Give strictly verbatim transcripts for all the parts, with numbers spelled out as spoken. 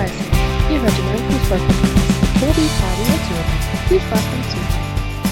dreißig. Ihr hört den neuen Fußball-Podcast mit Tobi, Fabi und Sören. Viel Spaß beim Zuhören.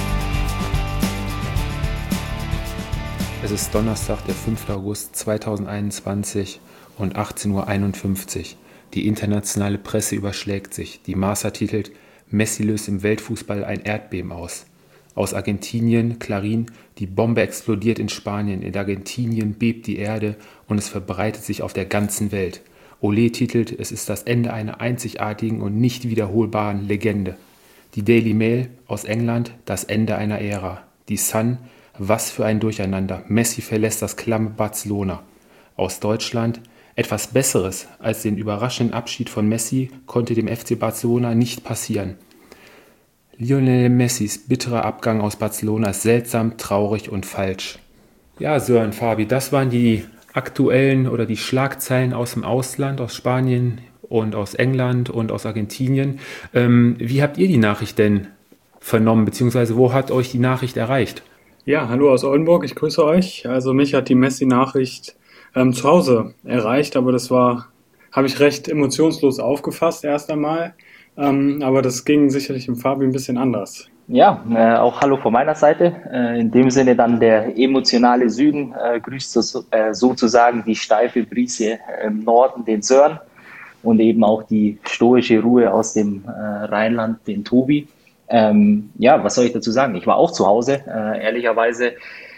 Es ist Donnerstag, der fünfter August zweitausendeinundzwanzig und achtzehn Uhr einundfünfzig. Die internationale Presse überschlägt sich. Die Marca titelt: Messi löst im Weltfußball ein Erdbeben aus. Aus Argentinien, Clarín: Die Bombe explodiert in Spanien. In Argentinien bebt die Erde und es verbreitet sich auf der ganzen Welt. Olé titelt: Es ist das Ende einer einzigartigen und nicht wiederholbaren Legende. Die Daily Mail aus England: Das Ende einer Ära. Die Sun: Was für ein Durcheinander. Messi verlässt das klamme Barcelona. Aus Deutschland: Etwas Besseres als den überraschenden Abschied von Messi konnte dem F C Barcelona nicht passieren. Lionel Messis bitterer Abgang aus Barcelona ist seltsam, traurig und falsch. Ja, Sören, Fabi, das waren die aktuellen oder die Schlagzeilen aus dem Ausland, aus Spanien und aus England und aus Argentinien. Ähm, wie habt ihr die Nachricht denn vernommen, beziehungsweise wo hat euch die Nachricht erreicht? Ja, hallo aus Oldenburg, ich grüße euch. Also mich hat die Messi-Nachricht ähm, zu Hause erreicht, aber das war, habe ich recht emotionslos aufgefasst erst einmal. Ähm, aber das ging sicherlich im Fabi ein bisschen anders. Ja, äh, auch hallo von meiner Seite. Äh, in dem Sinne dann der emotionale Süden äh, grüßt so, äh, sozusagen die steife Brise im Norden, den Sören, und eben auch die stoische Ruhe aus dem äh, Rheinland, den Tobi. Ähm, ja, was soll ich dazu sagen? Ich war auch zu Hause. Äh, ehrlicherweise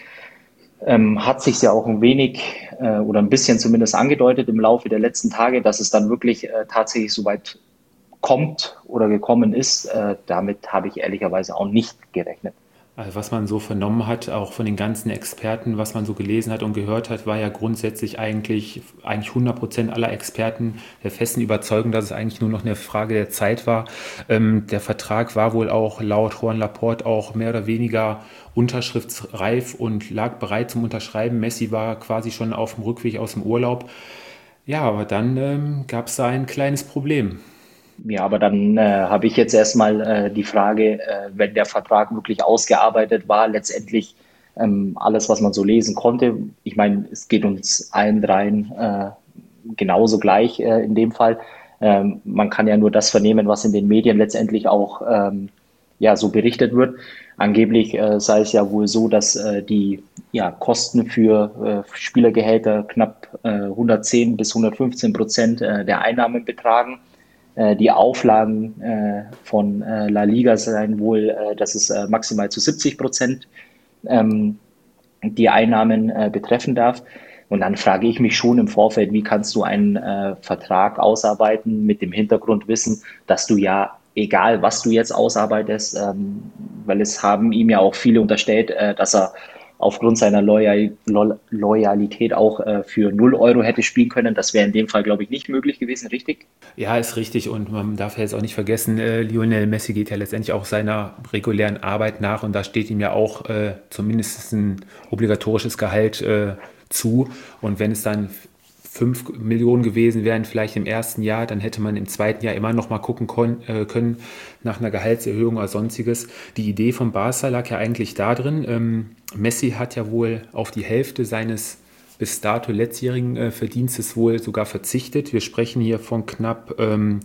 ähm, hat sich ja auch ein wenig äh, oder ein bisschen zumindest angedeutet im Laufe der letzten Tage, dass es dann wirklich äh, tatsächlich so weit kommt oder gekommen ist. Äh, damit habe ich ehrlicherweise auch nicht gerechnet. Also was man so vernommen hat, auch von den ganzen Experten, was man so gelesen hat und gehört hat, war ja grundsätzlich eigentlich, eigentlich hundert Prozent aller Experten der festen Überzeugung, dass es eigentlich nur noch eine Frage der Zeit war. Ähm, der Vertrag war wohl auch laut Joan Laporte auch mehr oder weniger unterschriftsreif und lag bereit zum Unterschreiben. Messi war quasi schon auf dem Rückweg aus dem Urlaub. Ja, aber dann ähm, gab es da ein kleines Problem. Ja, aber dann äh, habe ich jetzt erstmal äh, die Frage, äh, wenn der Vertrag wirklich ausgearbeitet war, letztendlich ähm, alles, was man so lesen konnte. Ich meine, es geht uns allen dreien äh, genauso gleich äh, in dem Fall. Ähm, man kann ja nur das vernehmen, was in den Medien letztendlich auch ähm, ja, so berichtet wird. Angeblich äh, sei es ja wohl so, dass äh, die ja, Kosten für äh, Spielergehälter knapp äh, hundertzehn bis hundertfünfzehn Prozent äh, der Einnahmen betragen. Äh, die Auflagen äh, von äh, La Liga seien wohl, äh, dass es äh, maximal zu siebzig Prozent ähm, die Einnahmen äh, betreffen darf. Und dann frage ich mich schon im Vorfeld, wie kannst du einen äh, Vertrag ausarbeiten mit dem Hintergrundwissen, dass du ja, egal was du jetzt ausarbeitest, ähm, weil es haben ihm ja auch viele unterstellt, äh, dass er aufgrund seiner Loyal Lo Loyalität auch äh, für null Euro hätte spielen können. Das wäre in dem Fall, glaube ich, nicht möglich gewesen, richtig? Ja, ist richtig, und man darf ja jetzt auch nicht vergessen, äh, Lionel Messi geht ja letztendlich auch seiner regulären Arbeit nach, und da steht ihm ja auch äh, zumindest ein obligatorisches Gehalt äh, zu, und wenn es dann fünf Millionen gewesen wären, vielleicht im ersten Jahr, dann hätte man im zweiten Jahr immer noch mal gucken kon- äh, können nach einer Gehaltserhöhung oder sonstiges. Die Idee von Barca lag ja eigentlich da drin. Ähm, Messi hat ja wohl auf die Hälfte seines bis dato letztjährigen äh, Verdienstes wohl sogar verzichtet. Wir sprechen hier von knapp ähm,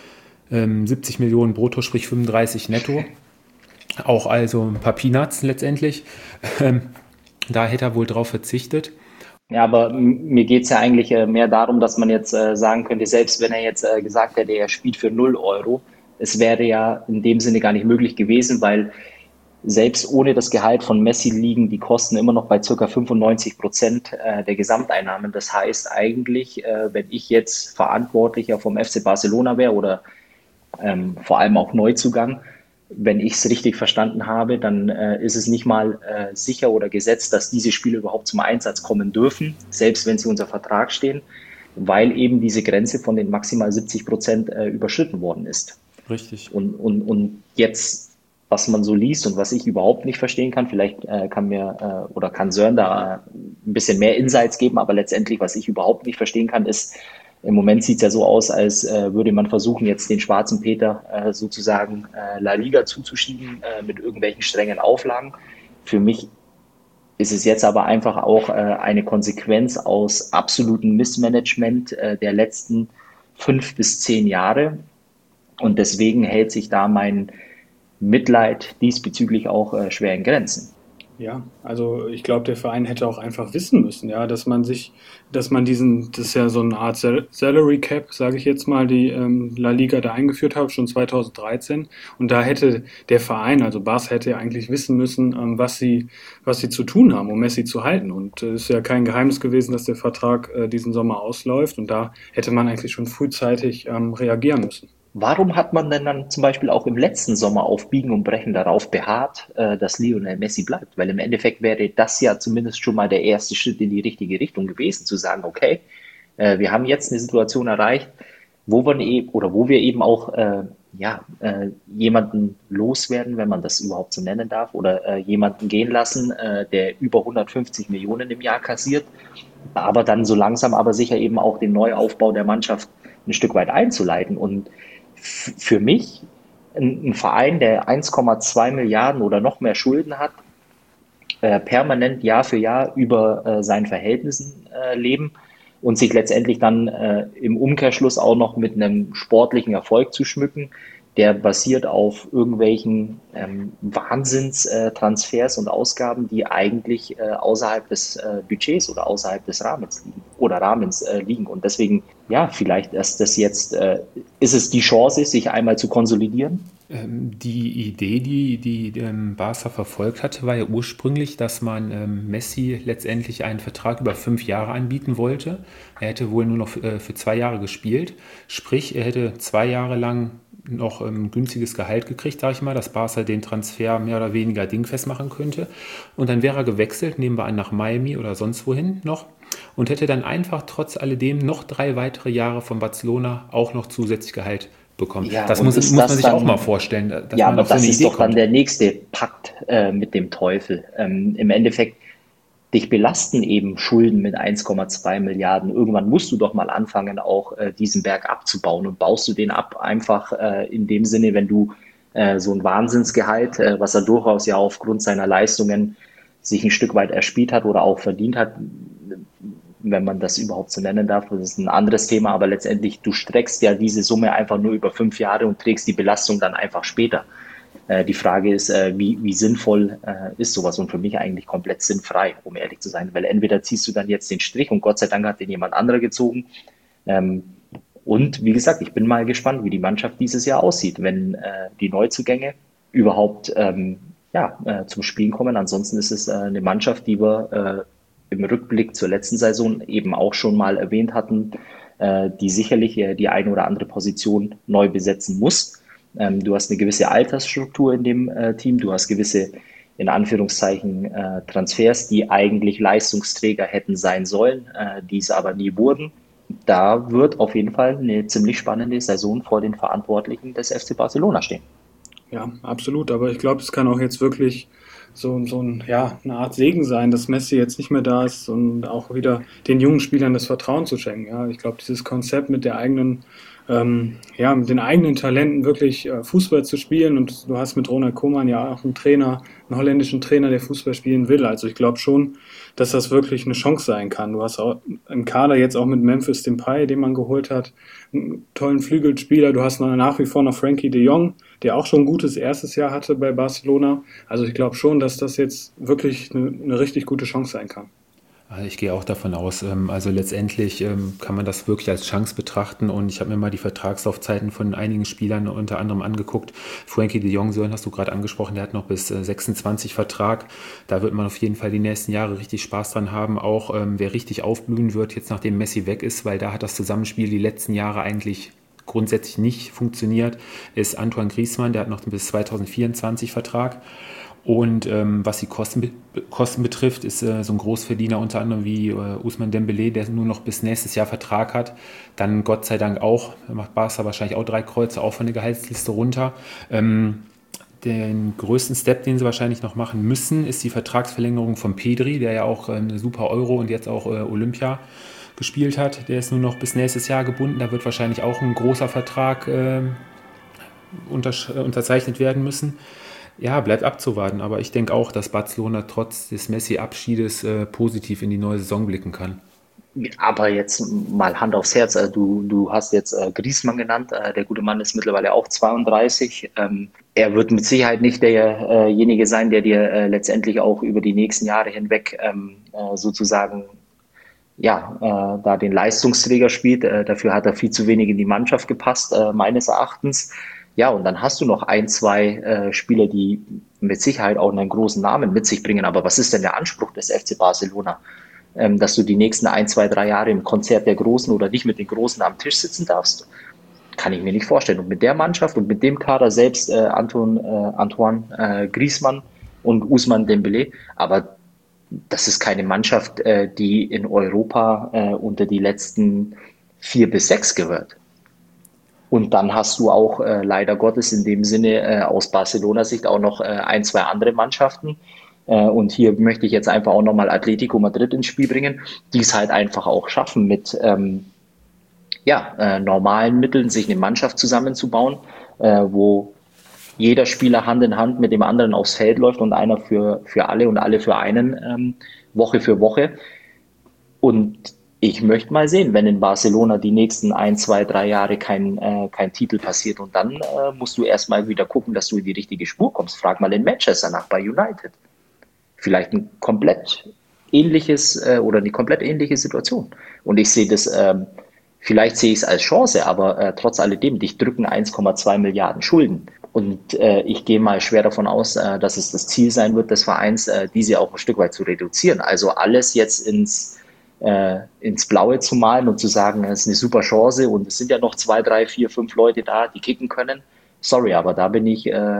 ähm, siebzig Millionen brutto, sprich fünfunddreißig netto. Auch also ein paar Peanuts letztendlich. Ähm, da hätte er wohl drauf verzichtet. Ja, aber m- mir geht's ja eigentlich äh, mehr darum, dass man jetzt äh, sagen könnte, selbst wenn er jetzt äh, gesagt hätte, er spielt für null Euro, es wäre ja in dem Sinne gar nicht möglich gewesen, weil selbst ohne das Gehalt von Messi liegen die Kosten immer noch bei circa fünfundneunzig Prozent äh, der Gesamteinnahmen. Das heißt eigentlich, äh, wenn ich jetzt Verantwortlicher vom F C Barcelona wäre oder ähm, vor allem auch Neuzugang, wenn ich es richtig verstanden habe, dann äh, ist es nicht mal äh, sicher oder gesetzt, dass diese Spiele überhaupt zum Einsatz kommen dürfen, selbst wenn sie unter Vertrag stehen, weil eben diese Grenze von den maximal siebzig Prozent äh, überschritten worden ist. Richtig. Und, und, und jetzt, was man so liest und was ich überhaupt nicht verstehen kann, vielleicht äh, kann mir äh, oder kann Sören da ein bisschen mehr Insights geben, aber letztendlich, was ich überhaupt nicht verstehen kann, ist, im Moment sieht es ja so aus, als äh, würde man versuchen, jetzt den schwarzen Peter äh, sozusagen äh, La Liga zuzuschieben äh, mit irgendwelchen strengen Auflagen. Für mich ist es jetzt aber einfach auch äh, eine Konsequenz aus absolutem Missmanagement äh, der letzten fünf bis zehn Jahre. Und deswegen hält sich da mein Mitleid diesbezüglich auch äh, schwer in Grenzen. Ja, also ich glaube, der Verein hätte auch einfach wissen müssen, ja, dass man sich, dass man diesen, das ist ja so eine Art Sal- Salary Cap, sage ich jetzt mal, die ähm, La Liga da eingeführt hat, schon zweitausenddreizehn. Und da hätte der Verein, also Barca hätte ja eigentlich wissen müssen, ähm, was sie, was sie zu tun haben, um Messi zu halten. Und es ist ja kein Geheimnis gewesen, dass der Vertrag äh, diesen Sommer ausläuft. Und da hätte man eigentlich schon frühzeitig ähm, reagieren müssen. Warum hat man denn dann zum Beispiel auch im letzten Sommer auf Biegen und Brechen darauf beharrt, äh, dass Lionel Messi bleibt? Weil im Endeffekt wäre das ja zumindest schon mal der erste Schritt in die richtige Richtung gewesen, zu sagen, okay, äh, wir haben jetzt eine Situation erreicht, wo wir eben oder wo wir eben auch äh, ja, äh, jemanden loswerden, wenn man das überhaupt so nennen darf, oder äh, jemanden gehen lassen, äh, der über hundertfünfzig Millionen im Jahr kassiert, aber dann so langsam aber sicher eben auch den Neuaufbau der Mannschaft ein Stück weit einzuleiten. Und f- für mich ein, ein Verein, der eins Komma zwei Milliarden oder noch mehr Schulden hat, äh, permanent Jahr für Jahr über äh, seinen Verhältnissen äh, leben und sich letztendlich dann äh, im Umkehrschluss auch noch mit einem sportlichen Erfolg zu schmücken, der basiert auf irgendwelchen ähm, Wahnsinnstransfers und Ausgaben, die eigentlich äh, außerhalb des äh, Budgets oder außerhalb des Rahmens liegen oder Rahmens äh, liegen. Und deswegen, ja, vielleicht ist das jetzt, äh, ist es die Chance, sich einmal zu konsolidieren? Ähm, Die Idee, die die ähm, Barca verfolgt hatte, war ja ursprünglich, dass man ähm, Messi letztendlich einen Vertrag über fünf Jahre anbieten wollte. Er hätte wohl nur noch äh, für zwei Jahre gespielt. Sprich, er hätte zwei Jahre lang noch ähm, günstiges Gehalt gekriegt, sage ich mal, dass Barca den Transfer mehr oder weniger dingfest machen könnte. Und dann wäre er gewechselt, nehmen wir an, nach Miami oder sonst wohin noch. Und hätte dann einfach trotz alledem noch drei weitere Jahre von Barcelona auch noch zusätzlich Gehalt bekommen. Ja, Das und muss, ist muss man das sich auch mal dann, vorstellen, dass ja, man aber auf so das eine ist Idee doch dann kommt. der nächste Pakt äh, mit dem Teufel. Ähm, im Endeffekt, dich belasten eben Schulden mit eins Komma zwei Milliarden. Irgendwann musst du doch mal anfangen, auch äh, diesen Berg abzubauen. Und baust du den ab einfach äh, in dem Sinne, wenn du äh, so ein Wahnsinnsgehalt, äh, was er durchaus ja aufgrund seiner Leistungen sich ein Stück weit erspielt hat oder auch verdient hat, wenn man das überhaupt so nennen darf, das ist ein anderes Thema, aber letztendlich, du streckst ja diese Summe einfach nur über fünf Jahre und trägst die Belastung dann einfach später. Äh, die Frage ist, äh, wie, wie sinnvoll äh, ist sowas, und für mich eigentlich komplett sinnfrei, um ehrlich zu sein, weil entweder ziehst du dann jetzt den Strich und Gott sei Dank hat den jemand anderer gezogen. Ähm, und wie gesagt, ich bin mal gespannt, wie die Mannschaft dieses Jahr aussieht, wenn äh, die Neuzugänge überhaupt ähm, ja, äh, zum Spielen kommen. Ansonsten ist es äh, eine Mannschaft, die wir äh, im Rückblick zur letzten Saison eben auch schon mal erwähnt hatten, äh, die sicherlich äh, die eine oder andere Position neu besetzen muss. Ähm, du hast eine gewisse Altersstruktur in dem äh, Team, du hast gewisse, in Anführungszeichen, äh, Transfers, die eigentlich Leistungsträger hätten sein sollen, äh, die es aber nie wurden. Da wird auf jeden Fall eine ziemlich spannende Saison vor den Verantwortlichen des F C Barcelona stehen. Ja, absolut. Aber ich glaube, es kann auch jetzt wirklich so, so ein, ja, eine Art Segen sein, dass Messi jetzt nicht mehr da ist und auch wieder den jungen Spielern das Vertrauen zu schenken. Ja, ich glaube, dieses Konzept mit der eigenen, ähm, ja, mit den eigenen Talenten wirklich äh, Fußball zu spielen, und du hast mit Ronald Koeman ja auch einen Trainer, einen holländischen Trainer, der Fußball spielen will. Also ich glaube schon, dass das wirklich eine Chance sein kann. Du hast auch im Kader jetzt auch mit Memphis Depay, den man geholt hat, einen tollen Flügelspieler. Du hast noch nach wie vor noch Frankie de Jong, der auch schon ein gutes erstes Jahr hatte bei Barcelona. Also ich glaube schon, dass das jetzt wirklich eine, eine richtig gute Chance sein kann. Also ich gehe auch davon aus, ähm, also letztendlich ähm, kann man das wirklich als Chance betrachten, und ich habe mir mal die Vertragslaufzeiten von einigen Spielern unter anderem angeguckt. Frankie de Jong, Sören, hast du gerade angesprochen, der hat noch bis äh, sechsundzwanzig Vertrag. Da wird man auf jeden Fall die nächsten Jahre richtig Spaß dran haben. Auch ähm, wer richtig aufblühen wird, jetzt nachdem Messi weg ist, weil da hat das Zusammenspiel die letzten Jahre eigentlich grundsätzlich nicht funktioniert, ist Antoine Griezmann, der hat noch bis zweitausendvierundzwanzig Vertrag. Und ähm, was die Kosten, Kosten betrifft, ist äh, so ein Großverdiener unter anderem wie äh, Ousmane Dembélé, der nur noch bis nächstes Jahr Vertrag hat. Dann Gott sei Dank auch, macht Barca wahrscheinlich auch drei Kreuze, auch von der Gehaltsliste runter. Ähm, den größten Step, den sie wahrscheinlich noch machen müssen, ist die Vertragsverlängerung von Pedri, der ja auch äh, eine super Euro und jetzt auch äh, Olympia gespielt hat. Der ist nur noch bis nächstes Jahr gebunden. Da wird wahrscheinlich auch ein großer Vertrag äh, untersch- äh, unterzeichnet werden müssen. Ja, bleibt abzuwarten, aber ich denke auch, dass Barcelona trotz des Messi-Abschiedes äh, positiv in die neue Saison blicken kann. Aber jetzt mal Hand aufs Herz, äh, du, du hast jetzt äh, Griezmann genannt, äh, der gute Mann ist mittlerweile auch zweiunddreißig. Ähm, er wird mit Sicherheit nicht derjenige sein, der dir äh, letztendlich auch über die nächsten Jahre hinweg ähm, äh, sozusagen ja, äh, da den Leistungsträger spielt. Äh, dafür hat er viel zu wenig in die Mannschaft gepasst, äh, meines Erachtens. Ja, und dann hast du noch ein, zwei äh, Spieler, die mit Sicherheit auch einen großen Namen mit sich bringen. Aber was ist denn der Anspruch des F C Barcelona? Ähm, dass du die nächsten ein, zwei, drei Jahre im Konzert der Großen oder nicht mit den Großen am Tisch sitzen darfst? Kann ich mir nicht vorstellen. Und mit der Mannschaft und mit dem Kader selbst, äh, Anton, äh, Antoine äh, Griezmann und Ousmane Dembélé, aber das ist keine Mannschaft, äh, die in Europa äh, unter die letzten vier bis sechs gehört. Und dann hast du auch äh, leider Gottes in dem Sinne äh, aus Barcelona-Sicht auch noch äh, ein, zwei andere Mannschaften. Äh, und hier möchte ich jetzt einfach auch nochmal Atletico Madrid ins Spiel bringen, die es halt einfach auch schaffen, mit ähm, ja, äh, normalen Mitteln sich eine Mannschaft zusammenzubauen, äh, wo jeder Spieler Hand in Hand mit dem anderen aufs Feld läuft und einer für, für alle und alle für einen, ähm, Woche für Woche. Und ich möchte mal sehen, wenn in Barcelona die nächsten ein, zwei, drei Jahre kein, äh, kein Titel passiert. Und dann äh, musst du erstmal wieder gucken, dass du in die richtige Spur kommst. Frag mal in Manchester nach bei United. Vielleicht ein komplett ähnliches äh, oder eine komplett ähnliche Situation. Und ich sehe das, ähm, vielleicht sehe ich es als Chance, aber äh, trotz alledem, dich drücken eins Komma zwei Milliarden Schulden. Und äh, ich gehe mal schwer davon aus, äh, dass es das Ziel sein wird des Vereins, äh, diese auch ein Stück weit zu reduzieren. Also alles jetzt ins, äh, ins Blaue zu malen und zu sagen, es ist eine super Chance und es sind ja noch zwei, drei, vier, fünf Leute da, die kicken können. Sorry, aber da bin ich äh,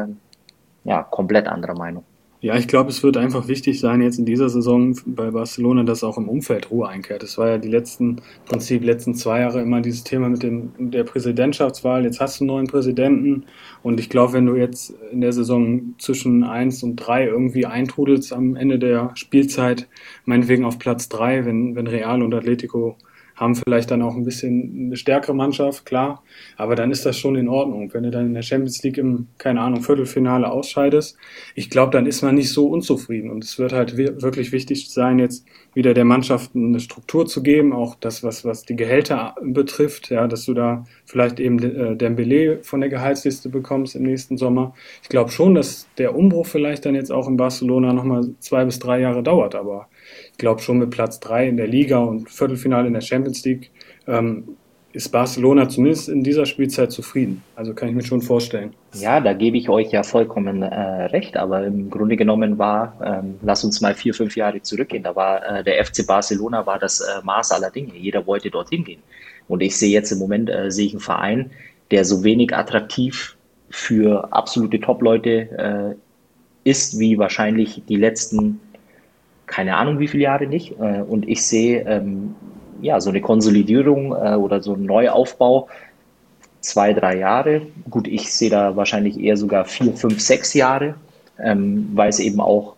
ja komplett anderer Meinung. Ja, ich glaube, es wird einfach wichtig sein, jetzt in dieser Saison bei Barcelona, dass auch im Umfeld Ruhe einkehrt. Es war ja die letzten, im Prinzip letzten zwei Jahre immer dieses Thema mit dem, der Präsidentschaftswahl. Jetzt hast du einen neuen Präsidenten und ich glaube, wenn du jetzt in der Saison zwischen eins und drei irgendwie eintrudelst am Ende der Spielzeit, meinetwegen auf Platz drei, wenn, wenn Real und Atletico haben vielleicht dann auch ein bisschen eine stärkere Mannschaft, klar, aber dann ist das schon in Ordnung. Wenn du dann in der Champions League im, keine Ahnung, Viertelfinale ausscheidest, ich glaube, dann ist man nicht so unzufrieden und es wird halt wirklich wichtig sein, jetzt wieder der Mannschaft eine Struktur zu geben, auch das, was, was die Gehälter betrifft, ja, dass du da vielleicht eben äh, Dembélé von der Gehaltsliste bekommst im nächsten Sommer. Ich glaube schon, dass der Umbruch vielleicht dann jetzt auch in Barcelona nochmal zwei bis drei Jahre dauert, aber ich glaube schon mit Platz drei in der Liga und Viertelfinale in der Champions League ähm, ist Barcelona zumindest in dieser Spielzeit zufrieden. Also kann ich mir schon vorstellen. Ja, da gebe ich euch ja vollkommen äh, recht, aber im Grunde genommen war, ähm, lass uns mal vier, fünf Jahre zurückgehen, da war äh, der F C Barcelona war das äh, Maß aller Dinge. Jeder wollte dorthin gehen. Und ich sehe jetzt im Moment, äh, sehe ich einen Verein, der so wenig attraktiv für absolute Top-Leute äh, ist, wie wahrscheinlich die letzten keine Ahnung wie viele Jahre nicht. Äh, Und ich sehe ähm, ja so eine Konsolidierung äh, oder so einen Neuaufbau, zwei, drei Jahre. Gut, ich sehe da wahrscheinlich eher sogar vier, fünf, sechs Jahre, ähm, weil es eben auch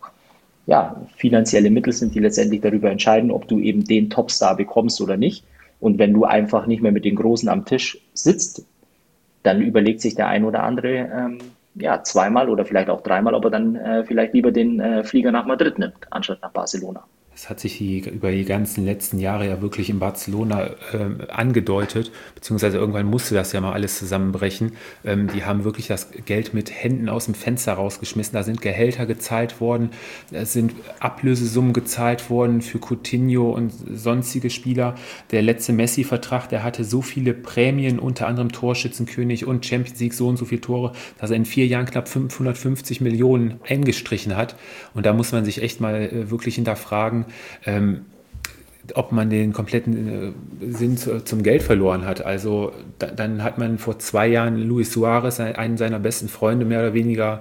ja, finanzielle Mittel sind, die letztendlich darüber entscheiden, ob du eben den Topstar bekommst oder nicht. Und wenn du einfach nicht mehr mit den Großen am Tisch sitzt, dann überlegt sich der ein oder andere ähm, ja, zweimal oder vielleicht auch dreimal, ob er dann äh, vielleicht lieber den äh, Flieger nach Madrid nimmt, anstatt nach Barcelona. Das hat sich die, über die ganzen letzten Jahre ja wirklich in Barcelona ähm, angedeutet, beziehungsweise irgendwann musste das ja mal alles zusammenbrechen. Ähm, die haben wirklich das Geld mit Händen aus dem Fenster rausgeschmissen. Da sind Gehälter gezahlt worden, da sind Ablösesummen gezahlt worden für Coutinho und sonstige Spieler. Der letzte Messi-Vertrag, der hatte so viele Prämien, unter anderem Torschützenkönig und Champions League, so und so viele Tore, dass er in vier Jahren knapp fünfhundertfünfzig Millionen eingestrichen hat. Und da muss man sich echt mal äh, wirklich hinterfragen, Ähm, ob man den kompletten äh, Sinn zu, zum Geld verloren hat. Also da, dann hat man vor zwei Jahren Luis Suarez, einen seiner besten Freunde, mehr oder weniger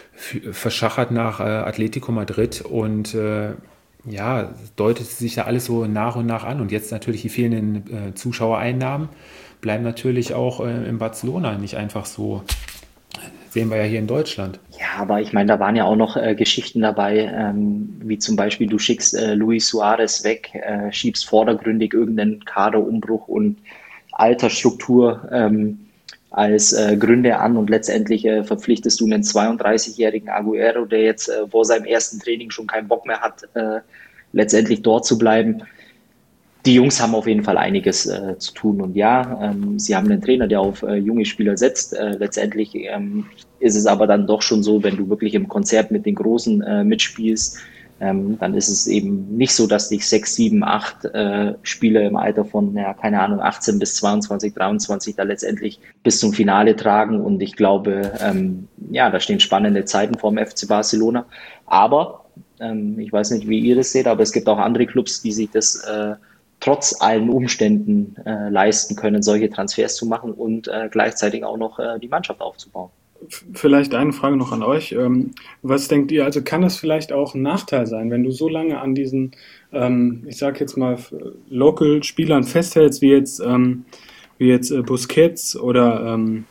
f- verschachert nach äh, Atletico Madrid und äh, ja, deutet sich da alles so nach und nach an. Und jetzt natürlich die fehlenden äh, Zuschauereinnahmen bleiben natürlich auch äh, in Barcelona nicht einfach so. Sehen wir ja hier in Deutschland. Ja, aber ich meine, da waren ja auch noch äh, Geschichten dabei, ähm, wie zum Beispiel, du schickst äh, Luis Suarez weg, äh, schiebst vordergründig irgendeinen Kaderumbruch und Altersstruktur ähm, als äh, Gründe an und letztendlich äh, verpflichtest du einen zweiunddreißigjährigen Agüero, der jetzt äh, vor seinem ersten Training schon keinen Bock mehr hat, äh, letztendlich dort zu bleiben. Die Jungs haben auf jeden Fall einiges äh, zu tun. Und ja, ähm, sie haben einen Trainer, der auf äh, junge Spieler setzt. Äh, letztendlich ähm, ist es aber dann doch schon so, wenn du wirklich im Konzert mit den Großen äh, mitspielst, ähm, dann ist es eben nicht so, dass dich sechs, sieben, acht äh, Spieler im Alter von, ja, keine Ahnung, achtzehn bis zweiundzwanzig, dreiundzwanzig da letztendlich bis zum Finale tragen. Und ich glaube, ähm, ja, da stehen spannende Zeiten vor dem F C Barcelona. Aber ähm, ich weiß nicht, wie ihr das seht, aber es gibt auch andere Clubs, die sich das äh, trotz allen Umständen äh, leisten können, solche Transfers zu machen und äh, gleichzeitig auch noch äh, die Mannschaft aufzubauen. Vielleicht eine Frage noch an euch. Ähm, was denkt ihr, also kann das vielleicht auch ein Nachteil sein, wenn du so lange an diesen, ähm, ich sag jetzt mal, Local-Spielern festhältst, wie jetzt, ähm, wie jetzt äh, Busquets oder ähm,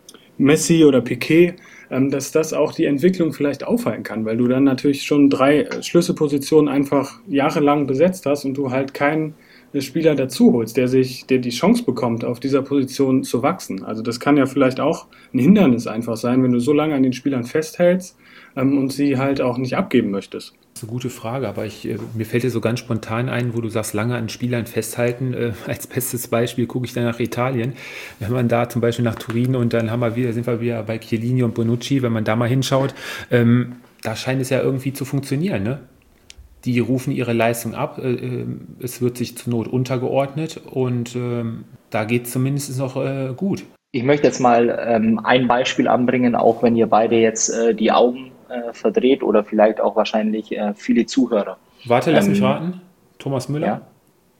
Messi oder Piqué, ähm, dass das auch die Entwicklung vielleicht aufhalten kann, weil du dann natürlich schon drei äh, Schlüsselpositionen einfach jahrelang besetzt hast und du halt keinen äh, Spieler dazu holst, der sich, der die Chance bekommt, auf dieser Position zu wachsen. Also das kann ja vielleicht auch ein Hindernis einfach sein, wenn du so lange an den Spielern festhältst ähm, und sie halt auch nicht abgeben möchtest. Das ist eine gute Frage, aber ich, äh, mir fällt dir so ganz spontan ein, wo du sagst, lange an Spielern festhalten. Äh, als bestes Beispiel gucke ich dann nach Italien. Wenn man da zum Beispiel nach Turin und dann haben wir wieder, sind wir wieder bei Chiellini und Bonucci, wenn man da mal hinschaut, ähm, da scheint es ja irgendwie zu funktionieren, ne? Die rufen ihre Leistung ab, äh, äh, es wird sich zur Not untergeordnet und ähm, da geht es zumindest noch äh, gut. Ich möchte jetzt mal ähm, ein Beispiel anbringen, auch wenn ihr beide jetzt äh, die Augen äh, verdreht oder vielleicht auch wahrscheinlich äh, viele Zuhörer. Warte, lass mich Ähm, raten. Thomas Müller? ja,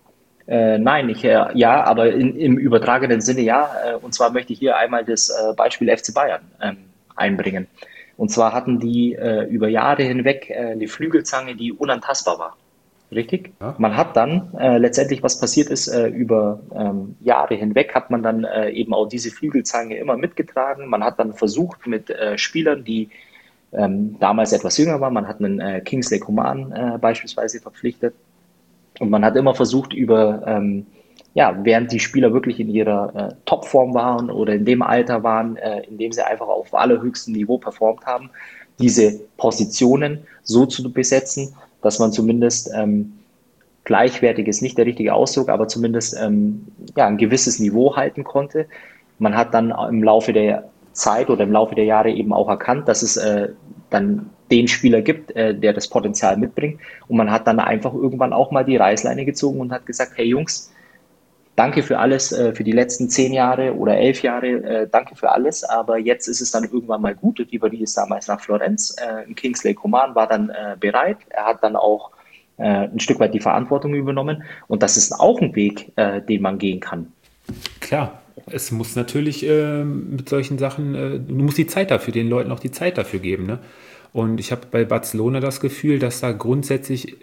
äh, nein, ich, äh, ja, aber in, im übertragenen Sinne ja. Äh, und zwar möchte ich hier einmal das äh, Beispiel F C Bayern ähm, einbringen. Und zwar hatten die äh, über Jahre hinweg äh, eine Flügelzange, die unantastbar war. Richtig? Ja. Man hat dann äh, letztendlich, was passiert ist, äh, über ähm, Jahre hinweg hat man dann äh, eben auch diese Flügelzange immer mitgetragen. Man hat dann versucht mit äh, Spielern, die ähm, damals etwas jünger waren, man hat einen äh, Kingsley Coman äh, beispielsweise verpflichtet und man hat immer versucht über, ähm, ja, während die Spieler wirklich in ihrer äh, Topform waren oder in dem Alter waren, äh, in dem sie einfach auf allerhöchstem Niveau performt haben, diese Positionen so zu besetzen, dass man zumindest ähm, gleichwertig ist nicht der richtige Ausdruck, aber zumindest ähm, ja, ein gewisses Niveau halten konnte. Man hat dann im Laufe der Zeit oder im Laufe der Jahre eben auch erkannt, dass es äh, dann den Spieler gibt, äh, der das Potenzial mitbringt. Und man hat dann einfach irgendwann auch mal die Reißleine gezogen und hat gesagt, hey Jungs, danke für alles, äh, für die letzten zehn Jahre oder elf Jahre, äh, danke für alles, aber jetzt ist es dann irgendwann mal gut. Ribéry ist damals nach Florenz, äh, Kingsley Coman war dann äh, bereit, er hat dann auch äh, ein Stück weit die Verantwortung übernommen und das ist auch ein Weg, äh, den man gehen kann. Klar, es muss natürlich äh, mit solchen Sachen, äh, du musst die Zeit dafür, den Leuten auch die Zeit dafür geben, ne? Und ich habe bei Barcelona das Gefühl, dass da grundsätzlich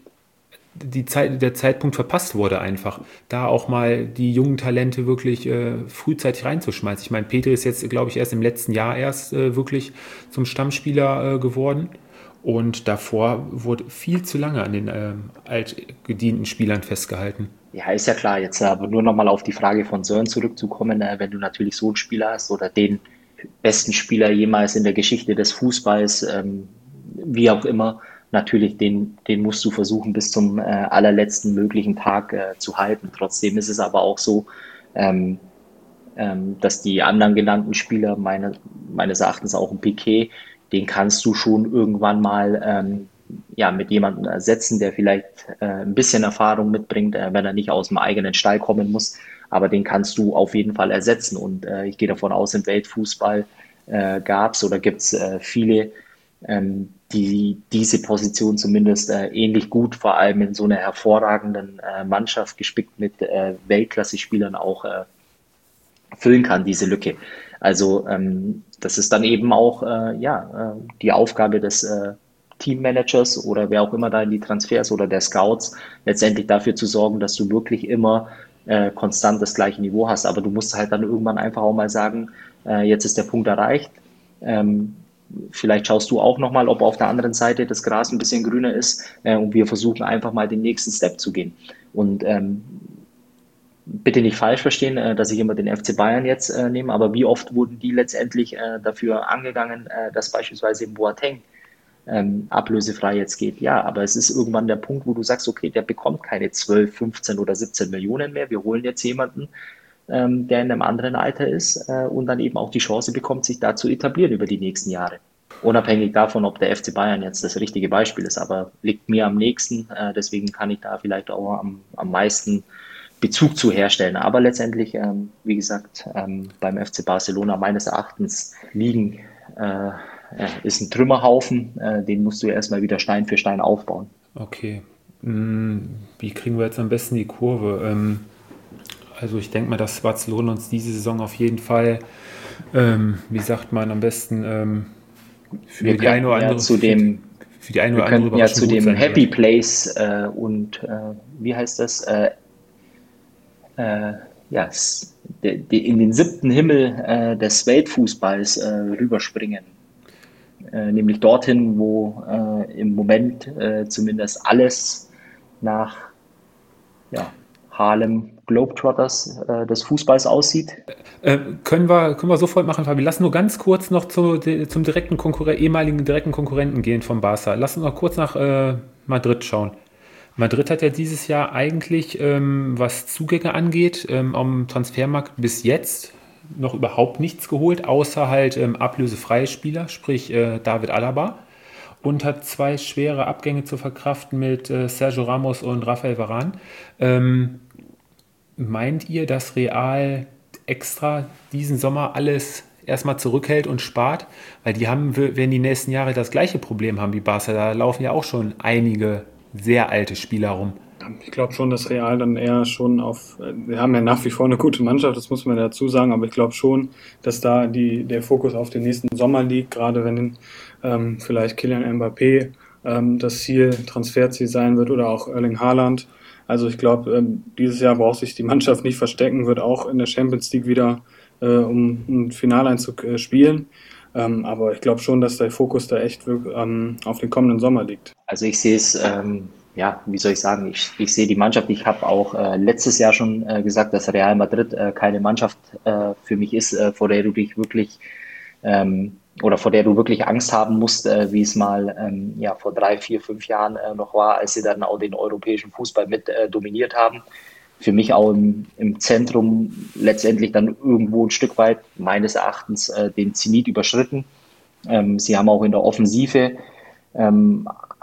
die Zeit, der Zeitpunkt verpasst wurde einfach, da auch mal die jungen Talente wirklich äh, frühzeitig reinzuschmeißen. Ich meine, Pedri ist jetzt, glaube ich, erst im letzten Jahr erst äh, wirklich zum Stammspieler äh, geworden und davor wurde viel zu lange an den äh, altgedienten Spielern festgehalten. Ja, ist ja klar, jetzt aber nur nochmal auf die Frage von Sören zurückzukommen, äh, wenn du natürlich so einen Spieler hast oder den besten Spieler jemals in der Geschichte des Fußballs, ähm, wie auch immer, natürlich, den, den musst du versuchen, bis zum äh, allerletzten möglichen Tag äh, zu halten. Trotzdem ist es aber auch so, ähm, ähm, dass die anderen genannten Spieler, meine, meines Erachtens auch ein Piqué, den kannst du schon irgendwann mal ähm, ja, mit jemandem ersetzen, der vielleicht äh, ein bisschen Erfahrung mitbringt, äh, wenn er nicht aus dem eigenen Stall kommen muss. Aber den kannst du auf jeden Fall ersetzen. Und äh, ich gehe davon aus, im Weltfußball äh, gab es oder gibt es äh, viele, ähm, die diese Position zumindest äh, ähnlich gut, vor allem in so einer hervorragenden äh, Mannschaft gespickt mit äh, Weltklasse-Spielern auch äh, füllen kann, diese Lücke. Also ähm, das ist dann eben auch äh, ja, äh, die Aufgabe des äh, Teammanagers oder wer auch immer da in die Transfers oder der Scouts, letztendlich dafür zu sorgen, dass du wirklich immer äh, konstant das gleiche Niveau hast. Aber du musst halt dann irgendwann einfach auch mal sagen, äh, jetzt ist der Punkt erreicht. Ähm, vielleicht schaust du auch nochmal, ob auf der anderen Seite das Gras ein bisschen grüner ist äh, und wir versuchen einfach mal den nächsten Step zu gehen. Und ähm, bitte nicht falsch verstehen, äh, dass ich immer den F C Bayern jetzt äh, nehme, aber wie oft wurden die letztendlich äh, dafür angegangen, äh, dass beispielsweise im Boateng ähm, ablösefrei jetzt geht. Ja, aber es ist irgendwann der Punkt, wo du sagst, okay, der bekommt keine zwölf, fünfzehn oder siebzehn Millionen mehr. Wir holen jetzt jemanden, ähm, der in einem anderen Alter ist äh, und dann eben auch die Chance bekommt, sich da zu etablieren über die nächsten Jahre. Unabhängig davon, ob der F C Bayern jetzt das richtige Beispiel ist, aber liegt mir am nächsten, äh, deswegen kann ich da vielleicht auch am, am meisten Bezug zu herstellen. Aber letztendlich, ähm, wie gesagt, ähm, beim F C Barcelona meines Erachtens liegen, äh, ja, ist ein Trümmerhaufen, äh, den musst du ja erstmal wieder Stein für Stein aufbauen. Okay. Hm, Wie kriegen wir jetzt am besten die Kurve? Ähm, also ich denke mal, dass Barcelona uns diese Saison auf jeden Fall, ähm, wie sagt man am besten, ähm, für Wir die eine oder könnten ja andere, zu für, dem, für die eine wir oder andere könnten ja Überraschung zu gut dem sein Happy wird. Place äh, und äh, wie heißt das? Äh, äh, ja, s- de, de, in den siebten Himmel äh, des Weltfußballs äh, rüberspringen. Äh, nämlich dorthin, wo äh, im Moment äh, zumindest alles nach ja, Harlem Globetrotters äh, des Fußballs aussieht. Äh, können wir, können wir sofort machen, Fabi. Lass nur ganz kurz noch zu, de, zum direkten Konkurren ehemaligen direkten Konkurrenten gehen von Barca. Lass uns noch kurz nach äh, Madrid schauen. Madrid hat ja dieses Jahr eigentlich, ähm, was Zugänge angeht, ähm, am Transfermarkt bis jetzt noch überhaupt nichts geholt, außer halt ähm, ablösefreie Spieler, sprich äh, David Alaba. Und hat zwei schwere Abgänge zu verkraften mit äh, Sergio Ramos und Rafael Varane. Ähm, Meint ihr, dass Real extra diesen Sommer alles erstmal zurückhält und spart? Weil die haben, werden die nächsten Jahre das gleiche Problem haben wie Barca. Da laufen ja auch schon einige sehr alte Spieler rum. Ich glaube schon, dass Real dann eher schon auf, äh, wir haben ja nach wie vor eine gute Mannschaft, das muss man dazu sagen, aber ich glaube schon, dass da die, der Fokus auf den nächsten Sommer liegt, gerade wenn ähm, vielleicht Kylian Mbappé ähm, das Ziel, Transferziel sein wird oder auch Erling Haaland. Also ich glaube, ähm, dieses Jahr braucht sich die Mannschaft nicht verstecken, wird auch in der Champions League wieder äh, um einen Finaleinzug äh, spielen. Ähm, aber ich glaube schon, dass der Fokus da echt wirklich, ähm, auf den kommenden Sommer liegt. Also ich sehe es, ähm, ja, wie soll ich sagen, ich, ich sehe die Mannschaft, ich habe auch äh, letztes Jahr schon äh, gesagt, dass Real Madrid äh, keine Mannschaft äh, für mich ist, äh, vor der du dich wirklich ähm, oder vor der du wirklich Angst haben musst, äh, wie es mal ähm, ja, vor drei, vier, fünf Jahren äh, noch war, als sie dann auch den europäischen Fußball mit äh, dominiert haben. Für mich auch im, im Zentrum letztendlich dann irgendwo ein Stück weit meines Erachtens äh, den Zenit überschritten. Ähm, sie haben auch in der Offensive ähm,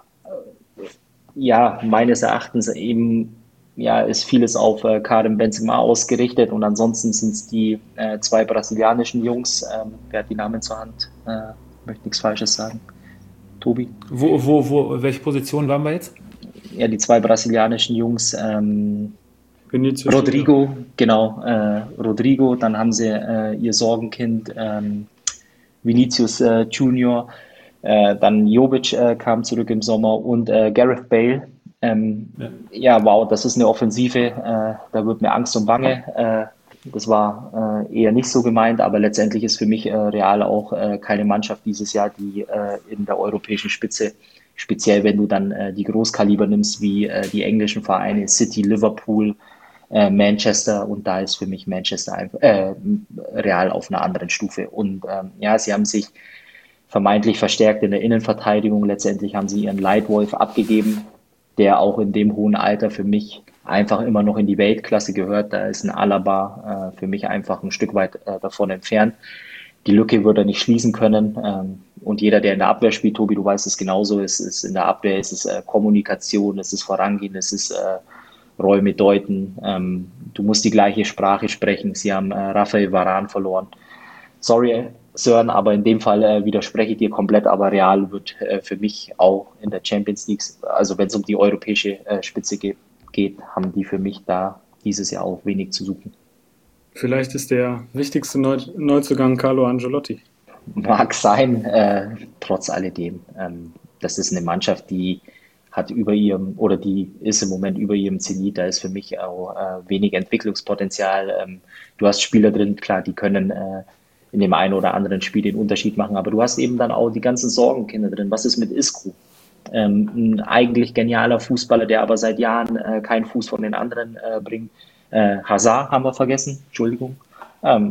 ja, meines Erachtens eben, ja, ist vieles auf äh, Karim Benzema ausgerichtet und ansonsten sind es die äh, zwei brasilianischen Jungs. Ähm, wer hat die Namen zur Hand? Äh, möchte nichts Falsches sagen. Tobi? Wo, wo, wo, welche Position waren wir jetzt? Ja, die zwei brasilianischen Jungs. Ähm, Vinicius Junior. Rodrigo, genau, äh, Rodrigo. Dann haben sie äh, ihr Sorgenkind ähm, Vinicius äh, Junior. Äh, dann Jovic äh, kam zurück im Sommer und äh, Gareth Bale. Ähm, Ja. ja, wow, das ist eine Offensive, äh, da wird mir Angst und Bange. Äh, das war äh, eher nicht so gemeint, aber letztendlich ist für mich äh, Real auch äh, keine Mannschaft dieses Jahr, die äh, in der europäischen Spitze, speziell wenn du dann äh, die Großkaliber nimmst, wie äh, die englischen Vereine City, Liverpool, äh, Manchester, und da ist für mich Manchester einfach, äh, Real auf einer anderen Stufe. Und ähm, ja, sie haben sich vermeintlich verstärkt in der Innenverteidigung. Letztendlich haben sie ihren Leitwolf abgegeben, der auch in dem hohen Alter für mich einfach immer noch in die Weltklasse gehört. Da ist ein Alaba äh, für mich einfach ein Stück weit äh, davon entfernt. Die Lücke wird er nicht schließen können. Ähm, und jeder, der in der Abwehr spielt, Tobi, du weißt es genauso, es ist in der Abwehr, es ist äh, Kommunikation, es ist Vorangehen, es ist äh, Räume deuten. Ähm, du musst die gleiche Sprache sprechen. Sie haben äh, Rafael Varane verloren. Sorry, Sören, aber in dem Fall äh, widerspreche ich dir komplett, aber Real wird äh, für mich auch in der Champions League, also wenn es um die europäische äh, Spitze geht, geht, haben die für mich da dieses Jahr auch wenig zu suchen. Vielleicht ist der wichtigste Neu Neuzugang Carlo Ancelotti. Mag sein, äh, trotz alledem. Ähm, das ist eine Mannschaft, die hat über ihrem, oder die ist im Moment über ihrem Zenit, da ist für mich auch äh, wenig Entwicklungspotenzial. Ähm, du hast Spieler drin, klar, die können äh, in dem einen oder anderen Spiel den Unterschied machen, aber du hast eben dann auch die ganzen Sorgenkinder drin. Was ist mit Isco? Ähm, ein eigentlich genialer Fußballer, der aber seit Jahren äh, keinen Fuß von den anderen äh, bringt. Äh, Hazard haben wir vergessen, Entschuldigung. Ähm,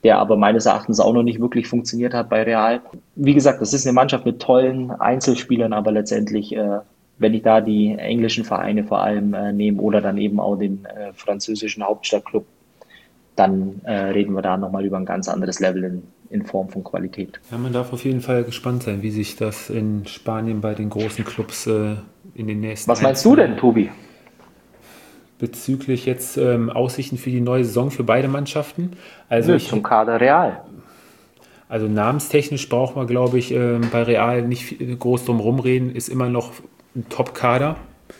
der aber meines Erachtens auch noch nicht wirklich funktioniert hat bei Real. Wie gesagt, das ist eine Mannschaft mit tollen Einzelspielern, aber letztendlich, äh, wenn ich da die englischen Vereine vor allem äh, nehme oder dann eben auch den äh, französischen Hauptstadtklub, dann äh, reden wir da nochmal über ein ganz anderes Level in, in Form von Qualität. Ja, man darf auf jeden Fall gespannt sein, wie sich das in Spanien bei den großen Clubs äh, in den nächsten Was meinst du denn, Tobi? Bezüglich jetzt ähm, Aussichten für die neue Saison für beide Mannschaften? Also Nö, ich, zum Kader Real. Also namenstechnisch braucht man, glaube ich, ähm, bei Real nicht viel, groß drum rumreden, ist immer noch ein Top-Kader.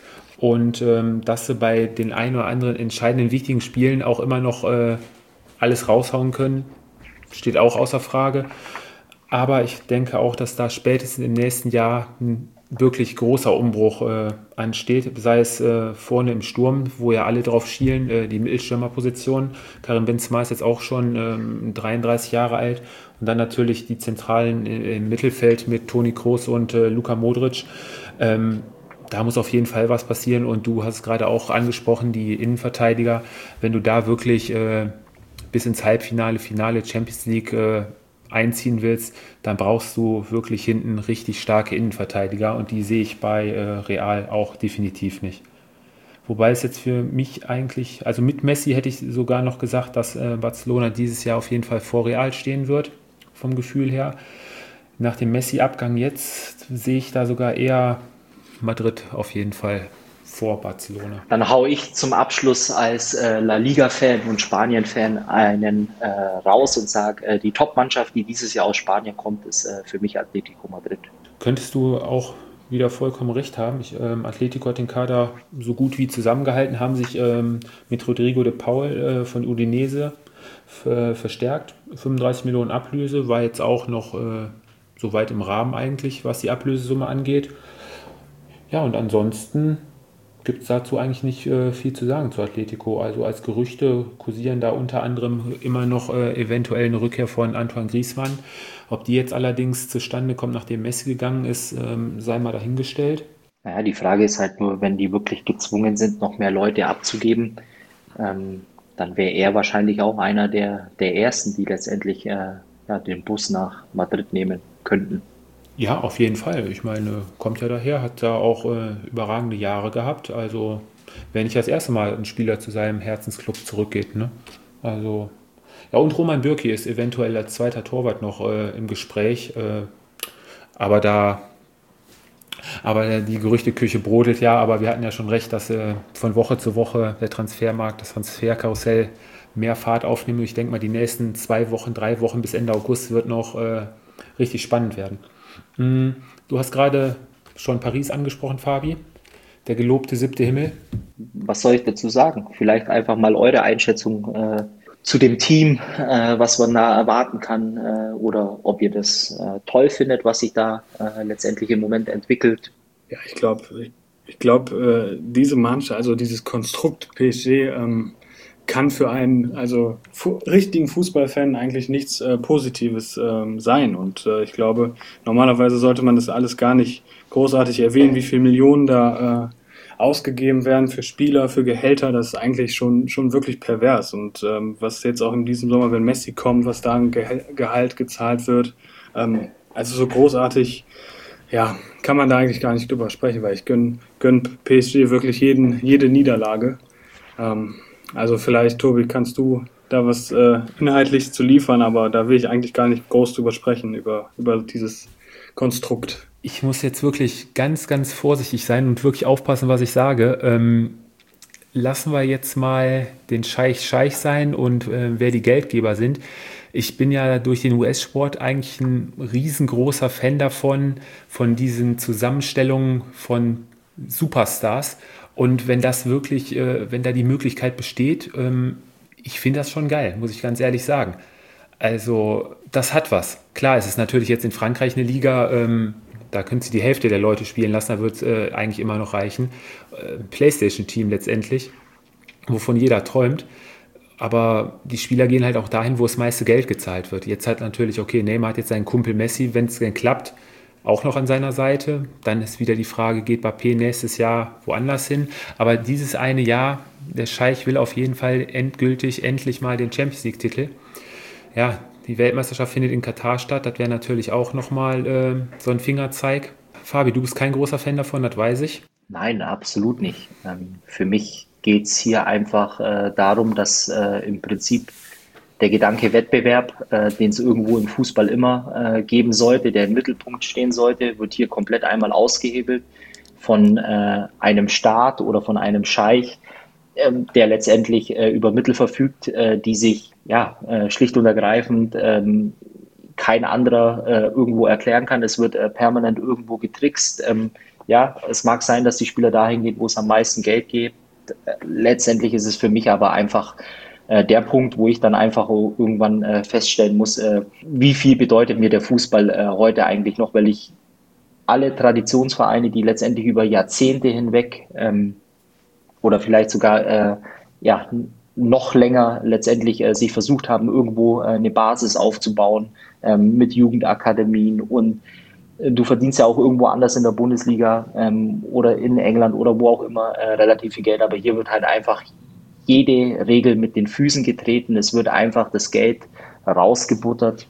Und ähm, dass sie bei den ein oder anderen entscheidenden, wichtigen Spielen auch immer noch äh, alles raushauen können, steht auch außer Frage. Aber ich denke auch, dass da spätestens im nächsten Jahr ein wirklich großer Umbruch äh, ansteht, sei es äh, vorne im Sturm, wo ja alle drauf schielen, äh, die Mittelstürmerposition. Karim Benzema ist jetzt auch schon ähm, dreiunddreißig Jahre alt. Und dann natürlich die Zentralen äh, im Mittelfeld mit Toni Kroos und äh, Luka Modric. Ähm, da muss auf jeden Fall was passieren. Und du hast es gerade auch angesprochen, die Innenverteidiger. Wenn du da wirklich äh, bis ins Halbfinale, Finale Champions League äh, einziehen willst, dann brauchst du wirklich hinten richtig starke Innenverteidiger und die sehe ich bei äh, Real auch definitiv nicht. Wobei es jetzt für mich eigentlich, also mit Messi hätte ich sogar noch gesagt, dass äh, Barcelona dieses Jahr auf jeden Fall vor Real stehen wird, vom Gefühl her. Nach dem Messi-Abgang jetzt sehe ich da sogar eher Madrid auf jeden Fall vor Barcelona. Dann hau ich zum Abschluss als äh, La Liga-Fan und Spanien-Fan einen äh, raus und sage, äh, die Top-Mannschaft, die dieses Jahr aus Spanien kommt, ist äh, für mich Atletico Madrid. Könntest du auch wieder vollkommen recht haben. Ich, ähm, Atletico hat den Kader so gut wie zusammengehalten, haben sich ähm, mit Rodrigo de Paul äh, von Udinese f- verstärkt. fünfunddreißig Millionen Ablöse, war jetzt auch noch äh, so weit im Rahmen eigentlich, was die Ablösesumme angeht. Ja, und ansonsten gibt es dazu eigentlich nicht äh, viel zu sagen zu Atletico. Also als Gerüchte kursieren da unter anderem immer noch äh, eventuell eine Rückkehr von Antoine Griezmann. Ob die jetzt allerdings zustande kommt, nachdem Messi gegangen ist, ähm, sei mal dahingestellt. Naja, die Frage ist halt nur, wenn die wirklich gezwungen sind, noch mehr Leute abzugeben, ähm, dann wäre er wahrscheinlich auch einer der, der Ersten, die letztendlich äh, ja, den Bus nach Madrid nehmen könnten. Ja, auf jeden Fall. Ich meine, kommt ja daher, hat da auch äh, überragende Jahre gehabt. Also, wenn nicht das erste Mal ein Spieler zu seinem Herzensclub zurückgeht, ne? Also, ja, und Roman Bürki ist eventuell als zweiter Torwart noch äh, im Gespräch. Äh, aber da, aber die Gerüchteküche brodelt ja, aber wir hatten ja schon recht, dass äh, von Woche zu Woche der Transfermarkt, das Transferkarussell mehr Fahrt aufnimmt. Ich denke mal, die nächsten zwei Wochen, drei Wochen bis Ende August wird noch äh, richtig spannend werden. Du hast gerade schon Paris angesprochen, Fabi. Der gelobte siebte Himmel. Was soll ich dazu sagen? Vielleicht einfach mal eure Einschätzung äh, zu dem Team, äh, was man da erwarten kann, äh, oder ob ihr das äh, toll findet, was sich da äh, letztendlich im Moment entwickelt. Ja, ich glaube, ich, ich glaube, äh, diese Mannschaft, also dieses Konstrukt P S G, ähm, kann für einen, also fu- richtigen Fußballfan eigentlich nichts äh, Positives ähm, sein. Und äh, ich glaube, normalerweise sollte man das alles gar nicht großartig erwähnen, wie viele Millionen da äh, ausgegeben werden für Spieler, für Gehälter. Das ist eigentlich schon, schon wirklich pervers. Und ähm, was jetzt auch in diesem Sommer, wenn Messi kommt, was da an Ge- Gehalt gezahlt wird, ähm, also so großartig, ja, kann man da eigentlich gar nicht drüber sprechen, weil ich gönne gönn P S G wirklich jeden, jede Niederlage. Ähm, Also vielleicht, Tobi, kannst du da was äh, inhaltlich zu liefern, aber da will ich eigentlich gar nicht groß drüber sprechen, über, über dieses Konstrukt. Ich muss jetzt wirklich ganz, ganz vorsichtig sein und wirklich aufpassen, was ich sage. Ähm, lassen wir jetzt mal den Scheich Scheich sein und äh, wer die Geldgeber sind. Ich bin ja durch den U S-Sport eigentlich ein riesengroßer Fan davon, von diesen Zusammenstellungen von Superstars. Und wenn das wirklich, äh, wenn da die Möglichkeit besteht, ähm, ich finde das schon geil, muss ich ganz ehrlich sagen. Also, das hat was. Klar, es ist natürlich jetzt in Frankreich eine Liga, ähm, da können sie die Hälfte der Leute spielen lassen, da wird es äh, eigentlich immer noch reichen. Äh, PlayStation-Team letztendlich, wovon jeder träumt. Aber die Spieler gehen halt auch dahin, wo das meiste Geld gezahlt wird. Jetzt hat natürlich, okay, Neymar hat jetzt seinen Kumpel Messi, wenn es denn klappt, auch noch an seiner Seite. Dann ist wieder die Frage, geht Mbappé nächstes Jahr woanders hin? Aber dieses eine Jahr, der Scheich will auf jeden Fall endgültig endlich mal den Champions League-Titel. ja, die Weltmeisterschaft findet in Katar statt. Das wäre natürlich auch nochmal äh, so ein Fingerzeig. Fabi, du bist kein großer Fan davon, das weiß ich. Nein, absolut nicht. Ähm, für mich geht es hier einfach äh, darum, dass äh, im Prinzip der Gedanke Wettbewerb, äh, den es irgendwo im Fußball immer äh, geben sollte, der im Mittelpunkt stehen sollte, wird hier komplett einmal ausgehebelt von äh, einem Staat oder von einem Scheich, ähm, der letztendlich äh, über Mittel verfügt, äh, die sich ja äh, schlicht und ergreifend ähm, kein anderer äh, irgendwo erklären kann. Es wird äh, permanent irgendwo getrickst. Ähm, ja, es mag sein, dass die Spieler dahin gehen, wo es am meisten Geld gibt. Äh, letztendlich ist es für mich aber einfach äh, der Punkt, wo ich dann einfach irgendwann äh, feststellen muss, äh, wie viel bedeutet mir der Fußball äh, heute eigentlich noch, weil ich alle Traditionsvereine, die letztendlich über Jahrzehnte hinweg ähm, oder vielleicht sogar äh, ja, noch länger letztendlich äh, sich versucht haben, irgendwo äh, eine Basis aufzubauen ähm, mit Jugendakademien und äh, du verdienst ja auch irgendwo anders in der Bundesliga ähm, oder in England oder wo auch immer äh, relativ viel Geld, aber hier wird halt einfach jede Regel mit den Füßen getreten, es wird einfach das Geld rausgebuttert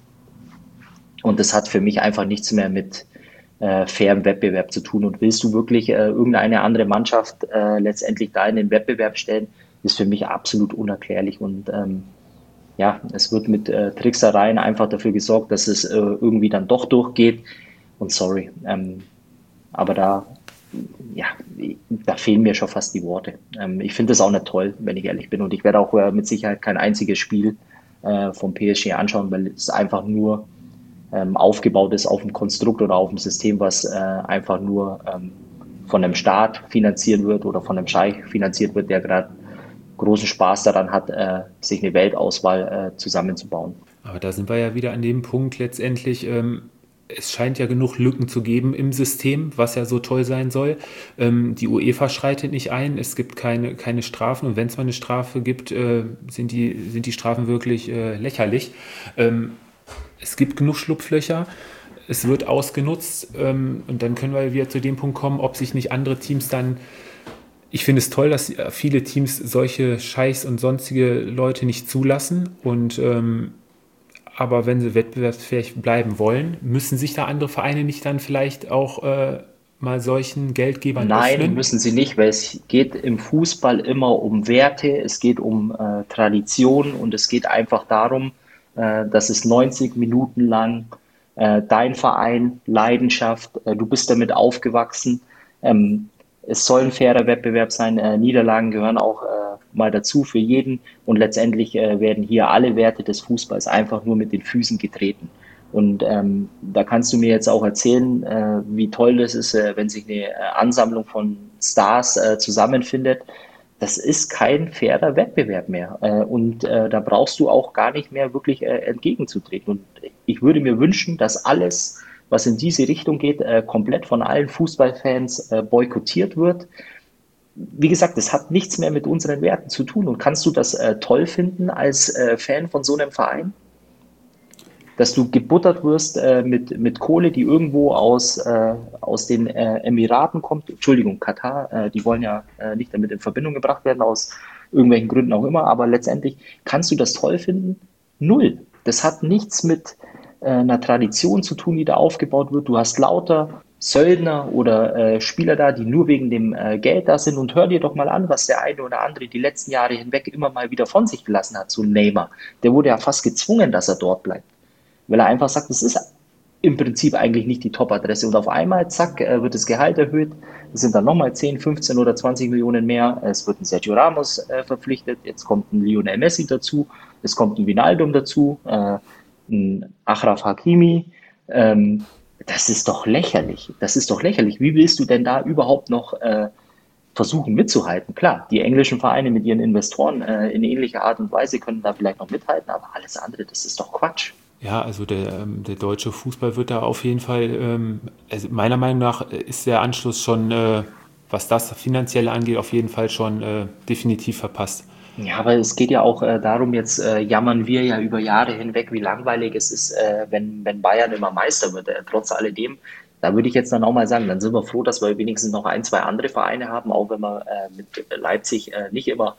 und das hat für mich einfach nichts mehr mit äh, fairem Wettbewerb zu tun. Und willst du wirklich äh, irgendeine andere Mannschaft äh, letztendlich da in den Wettbewerb stellen, ist für mich absolut unerklärlich. Und ähm, ja, es wird mit äh, Tricksereien einfach dafür gesorgt, dass es äh, irgendwie dann doch durchgeht. Und sorry, ähm, aber da, ja, da fehlen mir schon fast die Worte. Ähm, ich finde das auch nicht toll, wenn ich ehrlich bin. Und ich werde auch äh, mit Sicherheit kein einziges Spiel äh, vom P S G anschauen, weil es einfach nur ähm, aufgebaut ist auf dem Konstrukt oder auf dem System, was äh, einfach nur ähm, von einem Staat finanziert wird oder von einem Scheich finanziert wird, der gerade großen Spaß daran hat, äh, sich eine Weltauswahl äh, zusammenzubauen. Aber da sind wir ja wieder an dem Punkt letztendlich, ähm, es scheint ja genug Lücken zu geben im System, was ja so toll sein soll. Ähm, die UEFA schreitet nicht ein, es gibt keine, keine Strafen und wenn es mal eine Strafe gibt, äh, sind, die, sind die Strafen wirklich äh, lächerlich. Ähm, es gibt genug Schlupflöcher, es wird ausgenutzt ähm, und dann können wir wieder zu dem Punkt kommen, ob sich nicht andere Teams dann. Ich finde es toll, dass viele Teams solche Scheichs und sonstige Leute nicht zulassen. Und ähm, aber wenn sie wettbewerbsfähig bleiben wollen, müssen sich da andere Vereine nicht dann vielleicht auch äh, mal solchen Geldgebern Nein, öffnen? müssen sie nicht, weil es geht im Fußball immer um Werte, es geht um äh, Tradition und es geht einfach darum, äh, dass es neunzig Minuten lang äh, dein Verein, Leidenschaft, äh, du bist damit aufgewachsen. Ähm, es soll ein fairer Wettbewerb sein. Äh, Niederlagen gehören auch äh, mal dazu für jeden und letztendlich äh, werden hier alle Werte des Fußballs einfach nur mit den Füßen getreten. Und ähm, da kannst du mir jetzt auch erzählen, äh, wie toll das ist, äh, wenn sich eine äh, Ansammlung von Stars äh, zusammenfindet. Das ist kein fairer Wettbewerb mehr. Äh, und äh, da brauchst du auch gar nicht mehr wirklich äh, entgegenzutreten. Und ich würde mir wünschen, dass alles, was in diese Richtung geht, äh, komplett von allen Fußballfans äh, boykottiert wird. Wie gesagt, das hat nichts mehr mit unseren Werten zu tun. Und kannst du das äh, toll finden als äh, Fan von so einem Verein? Dass du gebuttert wirst äh, mit, mit Kohle, die irgendwo aus, äh, aus den äh, Emiraten kommt. Entschuldigung, Katar, äh, die wollen ja äh, nicht damit in Verbindung gebracht werden, aus irgendwelchen Gründen auch immer. Aber letztendlich kannst du das toll finden? Null. Das hat nichts mit äh, einer Tradition zu tun, die da aufgebaut wird. Du hast lauter Söldner oder äh, Spieler da, die nur wegen dem äh, Geld da sind. Und hör dir doch mal an, was der eine oder andere die letzten Jahre hinweg immer mal wieder von sich gelassen hat. So ein Neymar. Der wurde ja fast gezwungen, dass er dort bleibt. Weil er einfach sagt, das ist im Prinzip eigentlich nicht die Top-Adresse. Und auf einmal, zack, äh, wird das Gehalt erhöht. Es sind dann nochmal zehn, fünfzehn oder zwanzig Millionen mehr. Es wird ein Sergio Ramos äh, verpflichtet. Jetzt kommt ein Lionel Messi dazu. Es kommt ein Wijnaldum dazu. Äh, ein Achraf Hakimi. Ähm, das ist doch lächerlich. Das ist doch lächerlich. Wie willst du denn da überhaupt noch äh, versuchen mitzuhalten? Klar, die englischen Vereine mit ihren Investoren äh, in ähnlicher Art und Weise können da vielleicht noch mithalten. Aber alles andere, das ist doch Quatsch. Ja, also der, ähm, der deutsche Fußball wird da auf jeden Fall, ähm, also meiner Meinung nach ist der Anschluss schon, äh, was das Finanzielle angeht, auf jeden Fall schon äh, definitiv verpasst. Ja, aber es geht ja auch äh, darum, jetzt äh, jammern wir ja über Jahre hinweg, wie langweilig es ist, äh, wenn, wenn Bayern immer Meister wird. Äh, trotz alledem, da würde ich jetzt dann auch mal sagen, dann sind wir froh, dass wir wenigstens noch ein, zwei andere Vereine haben, auch wenn wir äh, mit Leipzig äh, nicht immer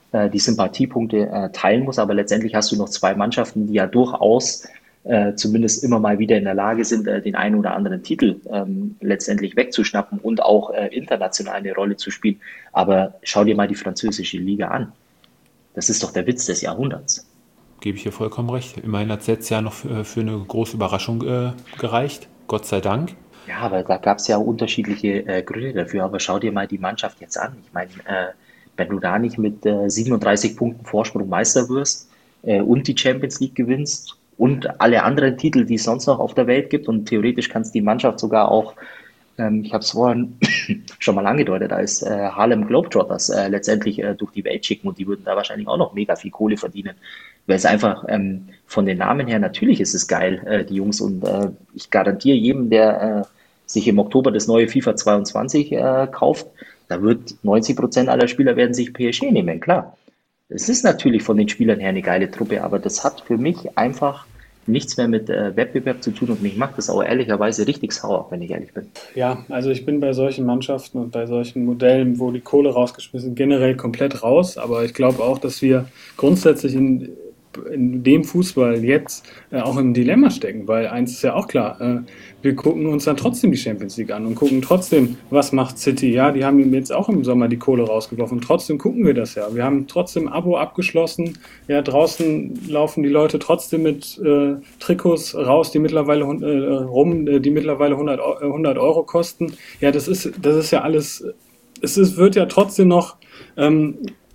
äh, die Sympathiepunkte äh, teilen muss, aber letztendlich hast du noch zwei Mannschaften, die ja durchaus äh, zumindest immer mal wieder in der Lage sind, äh, den einen oder anderen Titel ähm, letztendlich wegzuschnappen und auch äh, international eine Rolle zu spielen. Aber schau dir mal die französische Liga an. Das ist doch der Witz des Jahrhunderts. Gebe ich hier vollkommen recht. Immerhin hat es letztes Jahr noch für, für eine große Überraschung äh, gereicht. Gott sei Dank. Ja, aber da gab es ja unterschiedliche äh, Gründe dafür. Aber schau dir mal die Mannschaft jetzt an. Ich meine, äh, wenn du da nicht mit äh, siebenunddreißig Punkten Vorsprung Meister wirst äh, und die Champions League gewinnst und alle anderen Titel, die es sonst noch auf der Welt gibt, und theoretisch kannst die Mannschaft sogar auch, ähm, ich habe es vorhin schon mal angedeutet, als äh, Harlem Globetrotters äh, letztendlich äh, durch die Welt schicken, und die würden da wahrscheinlich auch noch mega viel Kohle verdienen. Weil es einfach ähm, von den Namen her, natürlich ist es geil, äh, die Jungs, und äh, ich garantiere jedem, der äh, sich im Oktober das neue FIFA zweiundzwanzig äh, kauft, da wird neunzig Prozent aller Spieler werden sich P S G nehmen, klar. Es ist natürlich von den Spielern her eine geile Truppe, aber das hat für mich einfach nichts mehr mit äh, Wettbewerb zu tun, und mich macht das auch ehrlicherweise richtig sauer, wenn ich ehrlich bin. Ja, also ich bin bei solchen Mannschaften und bei solchen Modellen, wo die Kohle rausgeschmissen, generell komplett raus. Aber ich glaube auch, dass wir grundsätzlich in, in dem Fußball jetzt äh, auch im Dilemma stecken, weil eins ist ja auch klar, äh, wir gucken uns dann trotzdem die Champions League an und gucken trotzdem, was macht City. Ja, die haben ihm jetzt auch im Sommer die Kohle rausgeworfen, und trotzdem gucken wir das ja. Wir haben trotzdem ein Abo abgeschlossen. Ja, draußen laufen die Leute trotzdem mit äh, Trikots raus, die mittlerweile äh, rum, äh, die mittlerweile hundert, äh, hundert Euro kosten. Ja, das ist, das ist ja alles, es ist, wird ja trotzdem noch, ähm,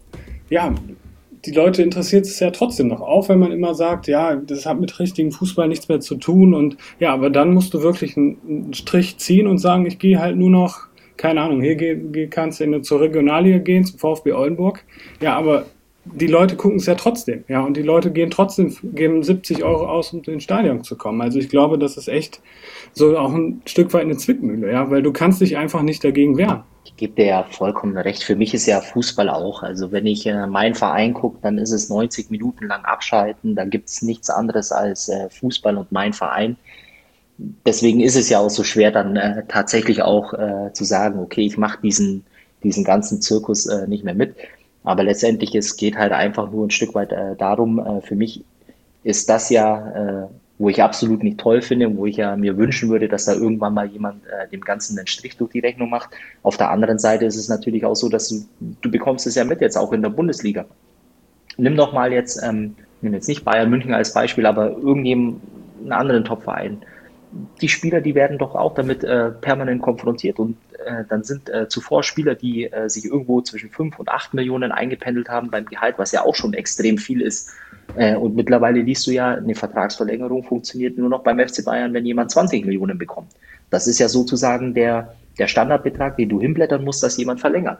ja, die Leute interessiert es ja trotzdem noch, auch wenn man immer sagt, ja, das hat mit richtigem Fußball nichts mehr zu tun, und ja, aber dann musst du wirklich einen, einen Strich ziehen und sagen, ich gehe halt nur noch, keine Ahnung, hier geh, geh, kannst du in eine, zur Regionalliga gehen, zum VfB Oldenburg, ja, aber die Leute gucken es ja trotzdem, ja, und die Leute gehen trotzdem, geben siebzig Euro aus, um ins Stadion zu kommen. Also ich glaube, das ist echt so auch ein Stück weit eine Zwickmühle, ja, weil du kannst dich einfach nicht dagegen wehren. Ich gebe dir ja vollkommen recht. Für mich ist ja Fußball auch. Also wenn ich äh, meinen Verein gucke, dann ist es neunzig Minuten lang abschalten. Da gibt es nichts anderes als äh, Fußball und mein Verein. Deswegen ist es ja auch so schwer, dann äh, tatsächlich auch äh, zu sagen, okay, ich mache diesen, diesen ganzen Zirkus äh, nicht mehr mit. Aber letztendlich, es geht halt einfach nur ein Stück weit äh, darum, äh, für mich ist das ja, äh, wo ich absolut nicht toll finde, wo ich ja mir wünschen würde, dass da irgendwann mal jemand äh, dem Ganzen einen Strich durch die Rechnung macht. Auf der anderen Seite ist es natürlich auch so, dass du, du bekommst es ja mit jetzt auch in der Bundesliga. Nimm doch mal jetzt, ähm, nimm jetzt nicht Bayern München als Beispiel, aber irgendjemanden, einen anderen Top-Verein. Die Spieler, die werden doch auch damit äh, permanent konfrontiert, und äh, dann sind äh, zuvor Spieler, die äh, sich irgendwo zwischen fünf und acht Millionen eingependelt haben beim Gehalt, was ja auch schon extrem viel ist. Äh, und mittlerweile liest du ja, eine Vertragsverlängerung funktioniert nur noch beim F C Bayern, wenn jemand zwanzig Millionen bekommt. Das ist ja sozusagen der, der Standardbetrag, den du hinblättern musst, dass jemand verlängert.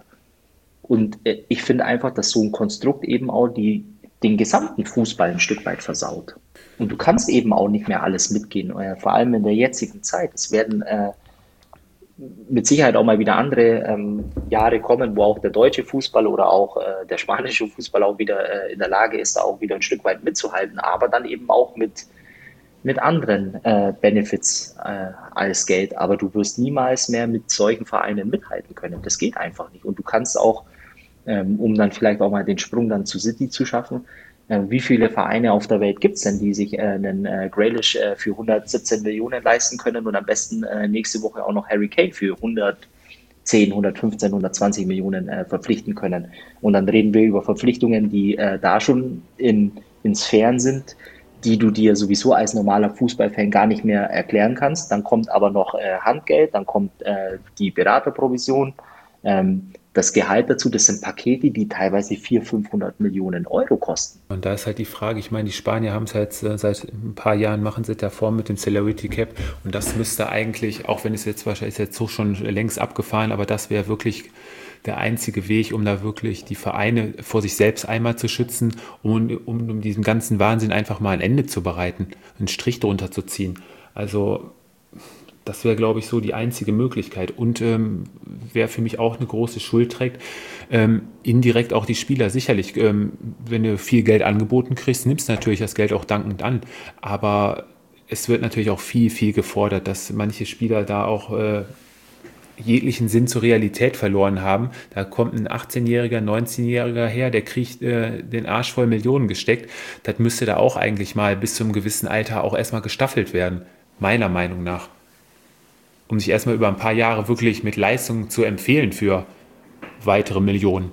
Und äh, ich finde einfach, dass so ein Konstrukt eben auch die, den gesamten Fußball ein Stück weit versaut. Und du kannst eben auch nicht mehr alles mitgehen, äh, vor allem in der jetzigen Zeit. Es werden äh, mit Sicherheit auch mal wieder andere ähm, Jahre kommen, wo auch der deutsche Fußball oder auch äh, der spanische Fußball auch wieder äh, in der Lage ist, auch wieder ein Stück weit mitzuhalten, aber dann eben auch mit, mit anderen äh, Benefits äh, als Geld. Aber du wirst niemals mehr mit solchen Vereinen mithalten können. Das geht einfach nicht. Und du kannst auch, ähm, um dann vielleicht auch mal den Sprung dann zu City zu schaffen, wie viele Vereine auf der Welt gibt es denn, die sich äh, einen äh, Grealish äh, für hundertsiebzehn Millionen leisten können und am besten äh, nächste Woche auch noch Harry Kane für hundertzehn, hundertfünfzehn, hundertzwanzig Millionen äh, verpflichten können. Und dann reden wir über Verpflichtungen, die äh, da schon in, in Sphären sind, die du dir sowieso als normaler Fußballfan gar nicht mehr erklären kannst. Dann kommt aber noch äh, Handgeld, dann kommt äh, die Beraterprovision, ähm, das Gehalt dazu, das sind Pakete, die teilweise vierhundert, fünfhundert Millionen Euro kosten. Und da ist halt die Frage, ich meine, die Spanier haben es halt seit ein paar Jahren, machen sie davor mit dem Celebrity Cap, und das müsste eigentlich, auch wenn es jetzt wahrscheinlich ist jetzt so schon längst abgefahren, aber das wäre wirklich der einzige Weg, um da wirklich die Vereine vor sich selbst einmal zu schützen, um, um, um diesem ganzen Wahnsinn einfach mal ein Ende zu bereiten, einen Strich drunter zu ziehen. Also das wäre, glaube ich, so die einzige Möglichkeit. Und ähm, wer für mich auch eine große Schuld trägt, ähm, indirekt auch die Spieler. Sicherlich, ähm, wenn du viel Geld angeboten kriegst, nimmst du natürlich das Geld auch dankend an. Aber es wird natürlich auch viel, viel gefordert, dass manche Spieler da auch äh, jeglichen Sinn zur Realität verloren haben. Da kommt ein achtzehnjähriger, neunzehnjähriger her, der kriegt äh, den Arsch voll Millionen gesteckt. Das müsste da auch eigentlich mal bis zu einem gewissen Alter auch erstmal gestaffelt werden, meiner Meinung nach. Um sich erstmal über ein paar Jahre wirklich mit Leistung zu empfehlen für weitere Millionen.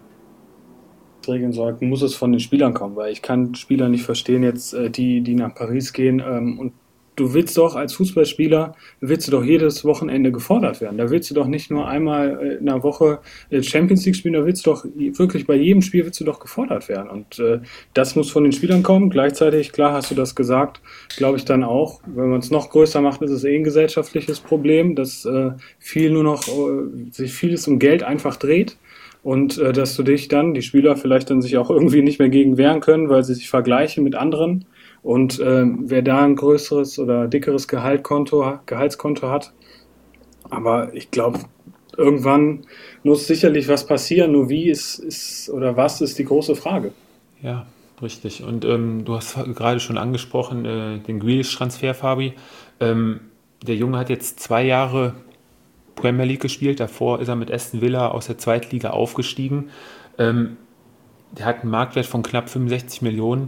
Regeln sollten, muss es von den Spielern kommen, weil ich kann Spieler nicht verstehen jetzt, äh, die, die nach Paris gehen ähm, und du willst doch als Fußballspieler, willst du doch jedes Wochenende gefordert werden. Da willst du doch nicht nur einmal äh, in der Woche äh, Champions League spielen, da willst du doch wirklich bei jedem Spiel willst du doch gefordert werden. Und äh, das muss von den Spielern kommen. Gleichzeitig, klar hast du das gesagt, glaube ich dann auch, wenn man es noch größer macht, ist es eh ein gesellschaftliches Problem, dass äh, viel nur noch, äh, sich vieles um Geld einfach dreht. Und äh, dass du dich dann, die Spieler vielleicht dann sich auch irgendwie nicht mehr gegen wehren können, weil sie sich vergleichen mit anderen. Und äh, wer da ein größeres oder dickeres Gehaltkonto, Gehaltskonto hat. Aber ich glaube, irgendwann muss sicherlich was passieren. Nur wie ist, ist oder was ist die große Frage. Ja, richtig. Und ähm, du hast gerade schon angesprochen, äh, den Grealish-Transfer, Fabi. Ähm, der Junge hat jetzt zwei Jahre Premier League gespielt, davor ist er mit Aston Villa aus der Zweitliga aufgestiegen. Ähm, der hat einen Marktwert von knapp fünfundsechzig Millionen.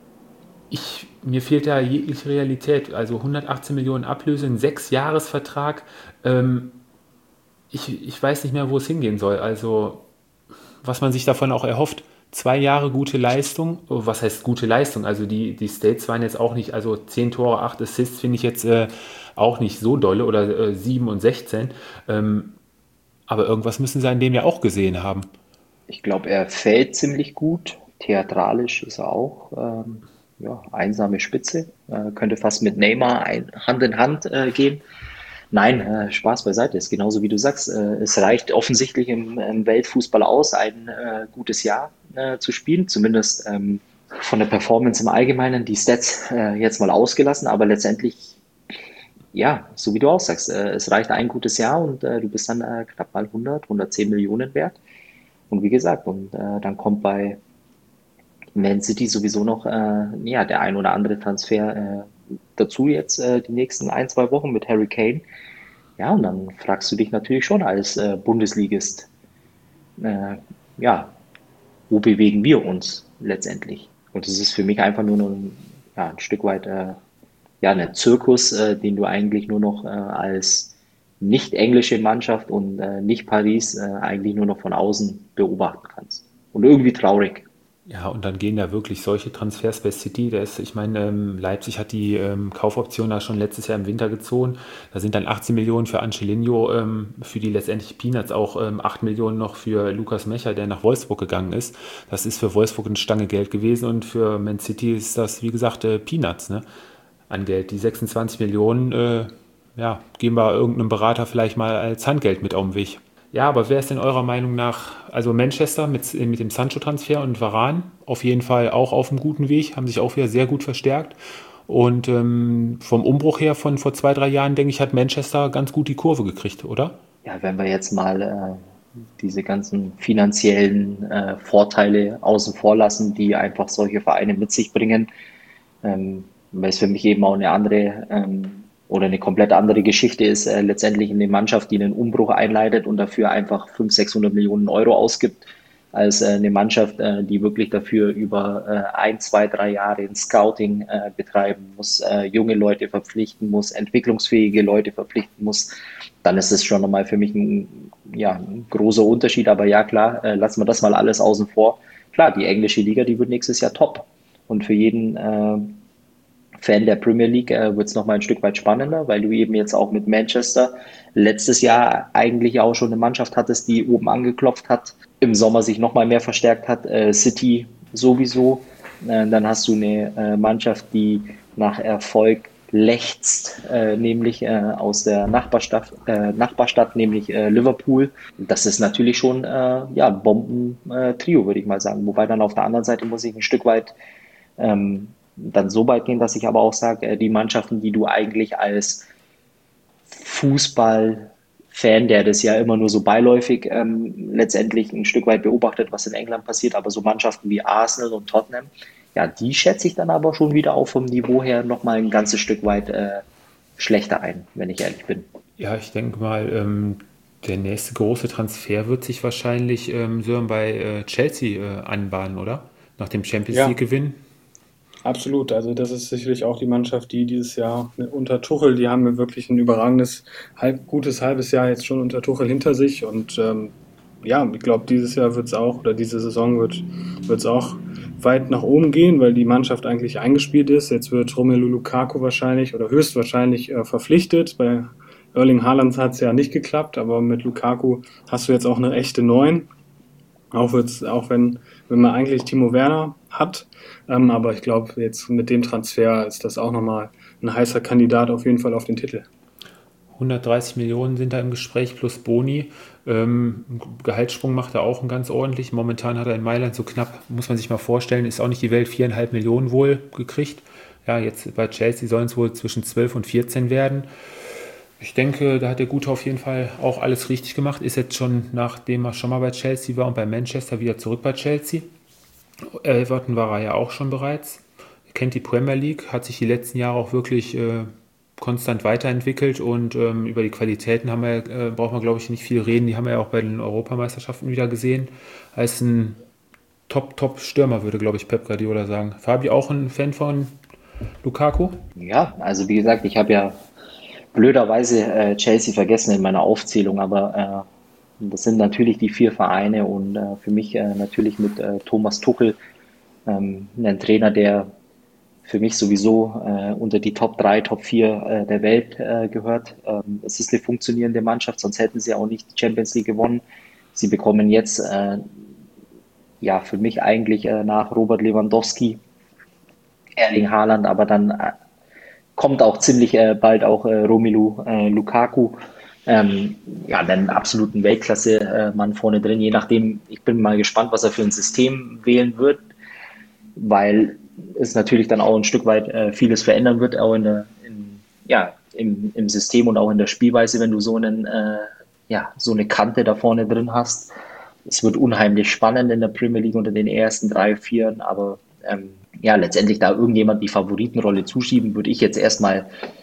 Ich, mir fehlt da jegliche Realität. Also hundertachtzehn Millionen Ablöse, ein Sechs-Jahres-Vertrag. Ähm, ich, ich weiß nicht mehr, wo es hingehen soll. Also was man sich davon auch erhofft. Zwei Jahre gute Leistung. Oh, was heißt gute Leistung? Also die, die States waren jetzt auch nicht, also zehn Tore, acht Assists finde ich jetzt äh, auch nicht so dolle oder äh, sieben und sechzehn. Ähm, aber irgendwas müssen sie an dem ja auch gesehen haben. Ich glaube, er fällt ziemlich gut. Theatralisch ist er auch. Ähm, ja, einsame Spitze. Äh, könnte fast mit Neymar ein, Hand in Hand äh, gehen. Nein, äh, Spaß beiseite. Ist genauso wie du sagst. Äh, es reicht offensichtlich im, im Weltfußball aus, ein äh, gutes Jahr äh, zu spielen. Zumindest ähm, von der Performance im Allgemeinen. Die Stats äh, jetzt mal ausgelassen, aber letztendlich, ja, so wie du auch sagst, äh, es reicht ein gutes Jahr und äh, du bist dann äh, knapp mal hundert, hundertzehn Millionen wert. Und wie gesagt, und äh, dann kommt bei Man City sowieso noch äh, ja, der ein oder andere Transfer äh, dazu jetzt äh, die nächsten ein, zwei Wochen mit Harry Kane. Ja, und dann fragst du dich natürlich schon als äh, Bundesligist, äh, ja, wo bewegen wir uns letztendlich? Und es ist für mich einfach nur noch ein, ja, ein Stück weit äh, ja, ein Zirkus, äh, den du eigentlich nur noch äh, als nicht englische Mannschaft und äh, nicht Paris äh, eigentlich nur noch von außen beobachten kannst. Und irgendwie traurig. Ja, und dann gehen da wirklich solche Transfers bei City. Da ist, ich meine, ähm, Leipzig hat die ähm, Kaufoption da schon letztes Jahr im Winter gezogen. Da sind dann achtzehn Millionen für Angelino, ähm, für die letztendlich Peanuts auch ähm, acht Millionen noch für Lukas Mecher, der nach Wolfsburg gegangen ist. Das ist für Wolfsburg eine Stange Geld gewesen und für Man City ist das, wie gesagt, äh, Peanuts, ne, an Geld. Die sechsundzwanzig Millionen, äh, ja, geben wir irgendeinem Berater vielleicht mal als Handgeld mit auf den Weg. Ja, aber wer ist denn eurer Meinung nach, also Manchester mit, mit dem Sancho-Transfer und Varane auf jeden Fall auch auf einem guten Weg, haben sich auch wieder sehr gut verstärkt. Und ähm, vom Umbruch her von vor zwei, drei Jahren, denke ich, hat Manchester ganz gut die Kurve gekriegt, oder? Ja, wenn wir jetzt mal äh, diese ganzen finanziellen äh, Vorteile außen vor lassen, die einfach solche Vereine mit sich bringen, ähm, weil es für mich eben auch eine andere ähm, oder eine komplett andere Geschichte ist, äh, letztendlich eine Mannschaft, die einen Umbruch einleitet und dafür einfach fünfhundert, sechshundert Millionen Euro ausgibt, als äh, eine Mannschaft, äh, die wirklich dafür über äh, ein, zwei, drei Jahre ein Scouting äh, betreiben muss, äh, junge Leute verpflichten muss, entwicklungsfähige Leute verpflichten muss, dann ist es schon nochmal für mich ein, ja, ein großer Unterschied. Aber ja, klar, äh, lassen wir das mal alles außen vor. Klar, die englische Liga, die wird nächstes Jahr top. Und für jeden äh, Fan der Premier League äh, wird es nochmal ein Stück weit spannender, weil du eben jetzt auch mit Manchester letztes Jahr eigentlich auch schon eine Mannschaft hattest, die oben angeklopft hat, im Sommer sich nochmal mehr verstärkt hat, äh, City sowieso. Äh, dann hast du eine äh, Mannschaft, die nach Erfolg lechzt, äh, nämlich äh, aus der Nachbarstadt, äh, Nachbarstadt nämlich äh, Liverpool. Das ist natürlich schon äh, ja, ein Bomben-Trio, würde ich mal sagen. Wobei dann auf der anderen Seite muss ich ein Stück weit ähm, dann so weit gehen, dass ich aber auch sage, die Mannschaften, die du eigentlich als Fußballfan, der das ja immer nur so beiläufig ähm, letztendlich ein Stück weit beobachtet, was in England passiert, aber so Mannschaften wie Arsenal und Tottenham, ja, die schätze ich dann aber schon wieder auch vom Niveau her nochmal ein ganzes Stück weit äh, schlechter ein, wenn ich ehrlich bin. Ja, ich denke mal, ähm, Der nächste große Transfer wird sich wahrscheinlich ähm, Sören bei äh, Chelsea äh, anbahnen, oder? Nach dem Champions Ja, League-Gewinn. absolut. Also das ist sicherlich auch die Mannschaft, die dieses Jahr ne, unter Tuchel, die haben ja wirklich ein überragendes, halb, gutes halbes Jahr jetzt schon unter Tuchel hinter sich. Und ähm, ja, ich glaube, dieses Jahr wird es auch, oder diese Saison wird es auch weit nach oben gehen, weil die Mannschaft eigentlich eingespielt ist. Jetzt wird Romelu Lukaku wahrscheinlich oder höchstwahrscheinlich äh, verpflichtet. Bei Erling Haaland hat es ja nicht geklappt, aber mit Lukaku hast du jetzt auch eine echte Neun. Auch, wird's, auch wenn, wenn man eigentlich Timo Werner hat. Ähm, aber ich glaube, jetzt mit dem Transfer ist das auch nochmal ein heißer Kandidat auf jeden Fall auf den Titel. hundertdreißig Millionen sind da im Gespräch plus Boni. Ähm, Gehaltssprung macht er auch einen ganz ordentlich. Momentan hat er in Mailand so knapp, muss man sich mal vorstellen, ist auch nicht die Welt, viereinhalb Millionen wohl gekriegt. Ja, jetzt bei Chelsea sollen es wohl zwischen zwölf und vierzehn werden. Ich denke, da hat der Gute auf jeden Fall auch alles richtig gemacht. Ist jetzt schon, nachdem er schon mal bei Chelsea war und bei Manchester, wieder zurück bei Chelsea. Everton war er ja auch schon bereits. Er kennt die Premier League, hat sich die letzten Jahre auch wirklich äh, konstant weiterentwickelt und ähm, über die Qualitäten haben wir, äh, braucht man, glaube ich, nicht viel reden. Die haben wir ja auch bei den Europameisterschaften wieder gesehen. Als ein Top-Top-Stürmer, würde, glaube ich, Pep Guardiola sagen. Fabi, auch ein Fan von Lukaku? Ja, also wie gesagt, ich habe ja blöderweise äh, Chelsea vergessen in meiner Aufzählung, aber äh, das sind natürlich die vier Vereine und äh, für mich äh, natürlich mit äh, Thomas Tuchel, ähm, ein Trainer, der für mich sowieso äh, unter die Top drei, Top vier äh, der Welt äh, gehört. Ähm, es ist eine funktionierende Mannschaft, sonst hätten sie auch nicht die Champions League gewonnen. Sie bekommen jetzt äh, ja für mich eigentlich äh, nach Robert Lewandowski, Erling Haaland, aber dann äh, kommt auch ziemlich äh, bald auch äh, Romelu äh, Lukaku. Ähm, ja, einen absoluten Weltklasse-Mann vorne drin. Je nachdem, ich bin mal gespannt, was er für ein System wählen wird, weil es natürlich dann auch ein Stück weit äh, vieles verändern wird, auch in der, in, ja, im, im System und auch in der Spielweise, wenn du so einen, äh, ja, so eine Kante da vorne drin hast. Es wird unheimlich spannend in der Premier League unter den ersten drei, vieren, aber ähm, ja, letztendlich da irgendjemand die Favoritenrolle zuschieben, würde ich jetzt erstmal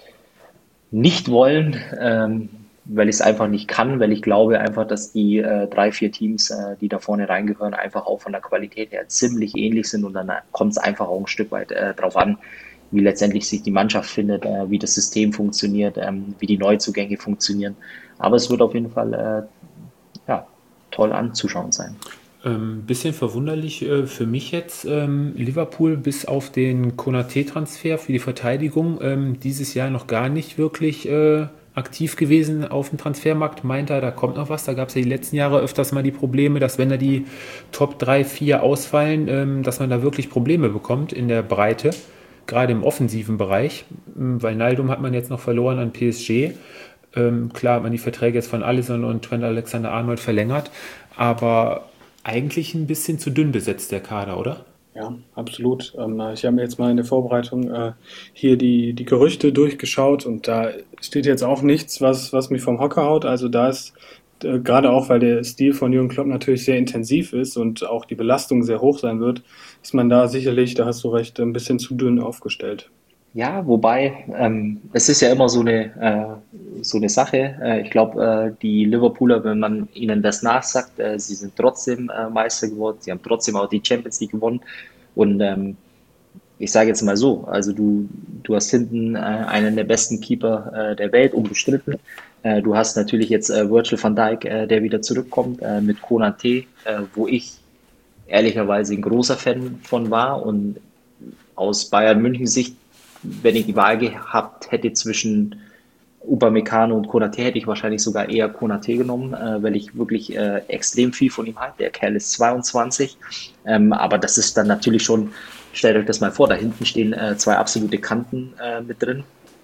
nicht wollen, ähm, weil ich es einfach nicht kann, weil ich glaube einfach, dass die äh, drei, vier Teams, äh, die da vorne reingehören, einfach auch von der Qualität her ziemlich ähnlich sind und dann kommt es einfach auch ein Stück weit äh, drauf an, wie letztendlich sich die Mannschaft findet, äh, wie das System funktioniert, ähm, wie die Neuzugänge funktionieren. Aber es wird auf jeden Fall äh, ja, toll anzuschauen sein. Ähm, bisschen verwunderlich äh, für mich jetzt, ähm, Liverpool bis auf den Konaté-Transfer für die Verteidigung ähm, dieses Jahr noch gar nicht wirklich äh, aktiv gewesen auf dem Transfermarkt. Meint er, da kommt noch was. Da gab es ja die letzten Jahre öfters mal die Probleme, dass wenn da die Top drei, vier ausfallen, ähm, dass man da wirklich Probleme bekommt in der Breite, gerade im offensiven Bereich. Ähm, Weil Naldum hat man jetzt noch verloren an P S G. Ähm, klar hat man die Verträge jetzt von Alisson und Trent Alexander-Arnold verlängert, aber eigentlich ein bisschen zu dünn besetzt, der Kader, oder? Ja, absolut. Ähm, ich habe mir jetzt mal in der Vorbereitung äh, hier die, die Gerüchte durchgeschaut und da steht jetzt auch nichts, was, was mich vom Hocker haut. Also da ist äh, gerade auch, weil der Stil von Jürgen Klopp natürlich sehr intensiv ist und auch die Belastung sehr hoch sein wird, ist man da sicherlich, da hast du recht, ein bisschen zu dünn aufgestellt. Ja, wobei, ähm, es ist ja immer so eine, äh, so eine Sache. Äh, ich glaube, äh, die Liverpooler, wenn man ihnen das nachsagt, äh, sie sind trotzdem äh, Meister geworden, sie haben trotzdem auch die Champions League gewonnen. Und ähm, ich sage jetzt mal so, also du, du hast hinten äh, einen der besten Keeper äh, der Welt, unbestritten. Äh, du hast natürlich jetzt äh, Virgil van Dijk, äh, der wieder zurückkommt, äh, mit Konaté, äh, wo ich ehrlicherweise ein großer Fan von war und aus Bayern München Sicht, wenn ich die Wahl gehabt hätte zwischen Upamecano und Konaté, hätte ich wahrscheinlich sogar eher Konaté genommen, äh, weil ich wirklich äh, extrem viel von ihm halte. Der Kerl ist zweiundzwanzig, ähm, aber das ist dann natürlich schon, stellt euch das mal vor, da hinten stehen äh, zwei absolute Kanten äh, mit drin.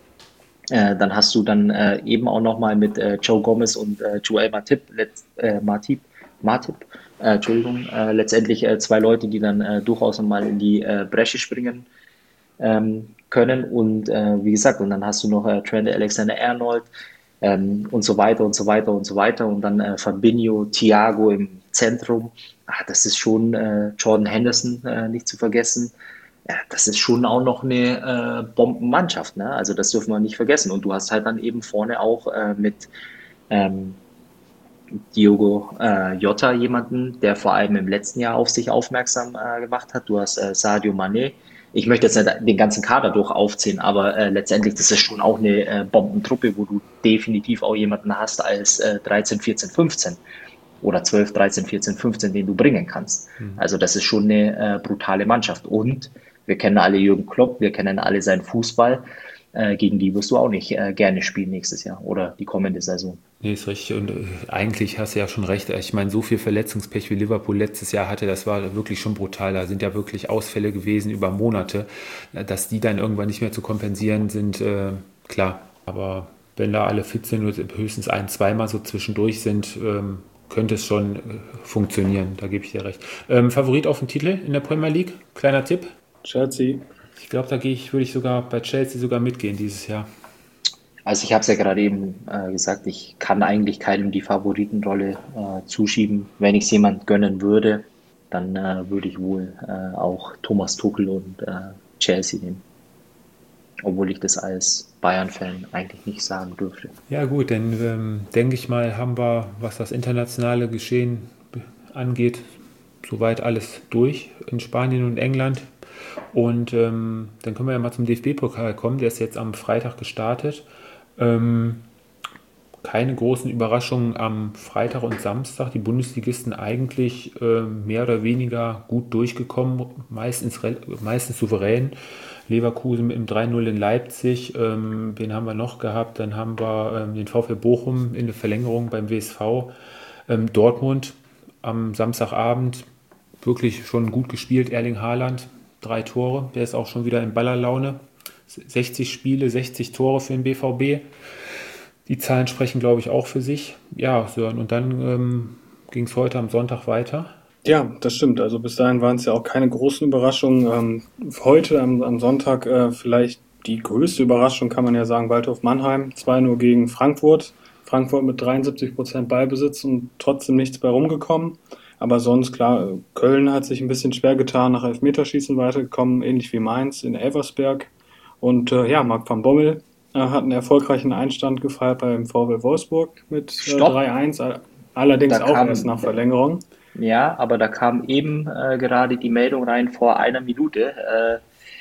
Äh, dann hast du dann äh, eben auch nochmal mit äh, Joe Gomez und äh, Joel Matip, letzt, äh, Matip, Matip äh, Entschuldigung, äh, letztendlich äh, zwei Leute, die dann äh, durchaus nochmal in die äh, Bresche springen ähm, können. Und äh, wie gesagt, und dann hast du noch äh, Trent Alexander-Arnold ähm, und so weiter und so weiter und so weiter. Und dann äh, Fabinho, Thiago im Zentrum. Ah, das ist schon äh, Jordan Henderson äh, nicht zu vergessen. Ja, das ist schon auch noch eine äh, Bombenmannschaft, ne? Also das dürfen wir nicht vergessen. Und du hast halt dann eben vorne auch äh, mit ähm, Diogo äh, Jota jemanden, der vor allem im letzten Jahr auf sich aufmerksam äh, gemacht hat. Du hast äh, Sadio Mané. Ich möchte jetzt nicht den ganzen Kader durch aufzählen, aber äh, letztendlich, das ist schon auch eine äh, Bombentruppe, wo du definitiv auch jemanden hast als äh, dreizehn, vierzehn, fünfzehn oder zwölf, dreizehn, vierzehn, fünfzehn, den du bringen kannst. Mhm. Also das ist schon eine äh, brutale Mannschaft. Und wir kennen alle Jürgen Klopp, wir kennen alle seinen Fußball. Äh, gegen die wirst du auch nicht äh, gerne spielen nächstes Jahr oder die kommende Saison. Nee, ist richtig. Und äh, eigentlich hast du ja schon recht. Ich meine, so viel Verletzungspech wie Liverpool letztes Jahr hatte, das war wirklich schon brutal. Da sind ja wirklich Ausfälle gewesen über Monate. Dass die dann irgendwann nicht mehr zu kompensieren sind, äh, klar. Aber wenn da alle fit sind und höchstens ein-, zweimal so zwischendurch sind, ähm, könnte es schon äh, funktionieren. Da gebe ich dir recht. Ähm, Favorit auf den Titel in der Premier League? Kleiner Tipp? Chelsea. Ich glaube, da gehe ich, würde ich sogar bei Chelsea sogar mitgehen dieses Jahr. Also ich habe es ja gerade eben äh, gesagt, ich kann eigentlich keinem die Favoritenrolle äh, zuschieben. Wenn ich es jemand gönnen würde, dann äh, würde ich wohl äh, auch Thomas Tuchel und äh, Chelsea nehmen. Obwohl ich das als Bayern-Fan eigentlich nicht sagen dürfte. Ja gut, dann ähm, denke ich mal, haben wir, was das internationale Geschehen angeht, soweit alles durch in Spanien und England. Und ähm, dann können wir ja mal zum D F B-Pokal kommen. Der ist jetzt am Freitag gestartet. Ähm, keine großen Überraschungen am Freitag und Samstag. Die Bundesligisten eigentlich äh, mehr oder weniger gut durchgekommen, meistens, meistens souverän. Leverkusen mit dem drei null in Leipzig, ähm, wen haben wir noch gehabt? Dann haben wir ähm, den VfL Bochum in der Verlängerung beim W S V. Ähm, Dortmund am Samstagabend wirklich schon gut gespielt. Erling Haaland, drei Tore, der ist auch schon wieder in Ballerlaune. sechzig Spiele, sechzig Tore für den B V B. Die Zahlen sprechen, glaube ich, auch für sich. Ja, Sören, und dann ähm, ging es heute am Sonntag weiter. Ja, das stimmt. Also bis dahin waren es ja auch keine großen Überraschungen. Ähm, heute am, am Sonntag äh, vielleicht die größte Überraschung, kann man ja sagen, Waldhof Mannheim, zwei null gegen Frankfurt. Frankfurt mit dreiundsiebzig Prozent Ballbesitz und trotzdem nichts bei rumgekommen. Aber sonst, klar, Köln hat sich ein bisschen schwer getan, nach Elfmeterschießen weitergekommen, ähnlich wie Mainz in Elversberg. Und äh, ja, Marc van Bommel äh, hat einen erfolgreichen Einstand gefeiert beim VfL Wolfsburg mit äh, drei eins, allerdings Da auch kam- erst nach Verlängerung. Ja, aber da kam eben äh, gerade die Meldung rein vor einer Minute, äh,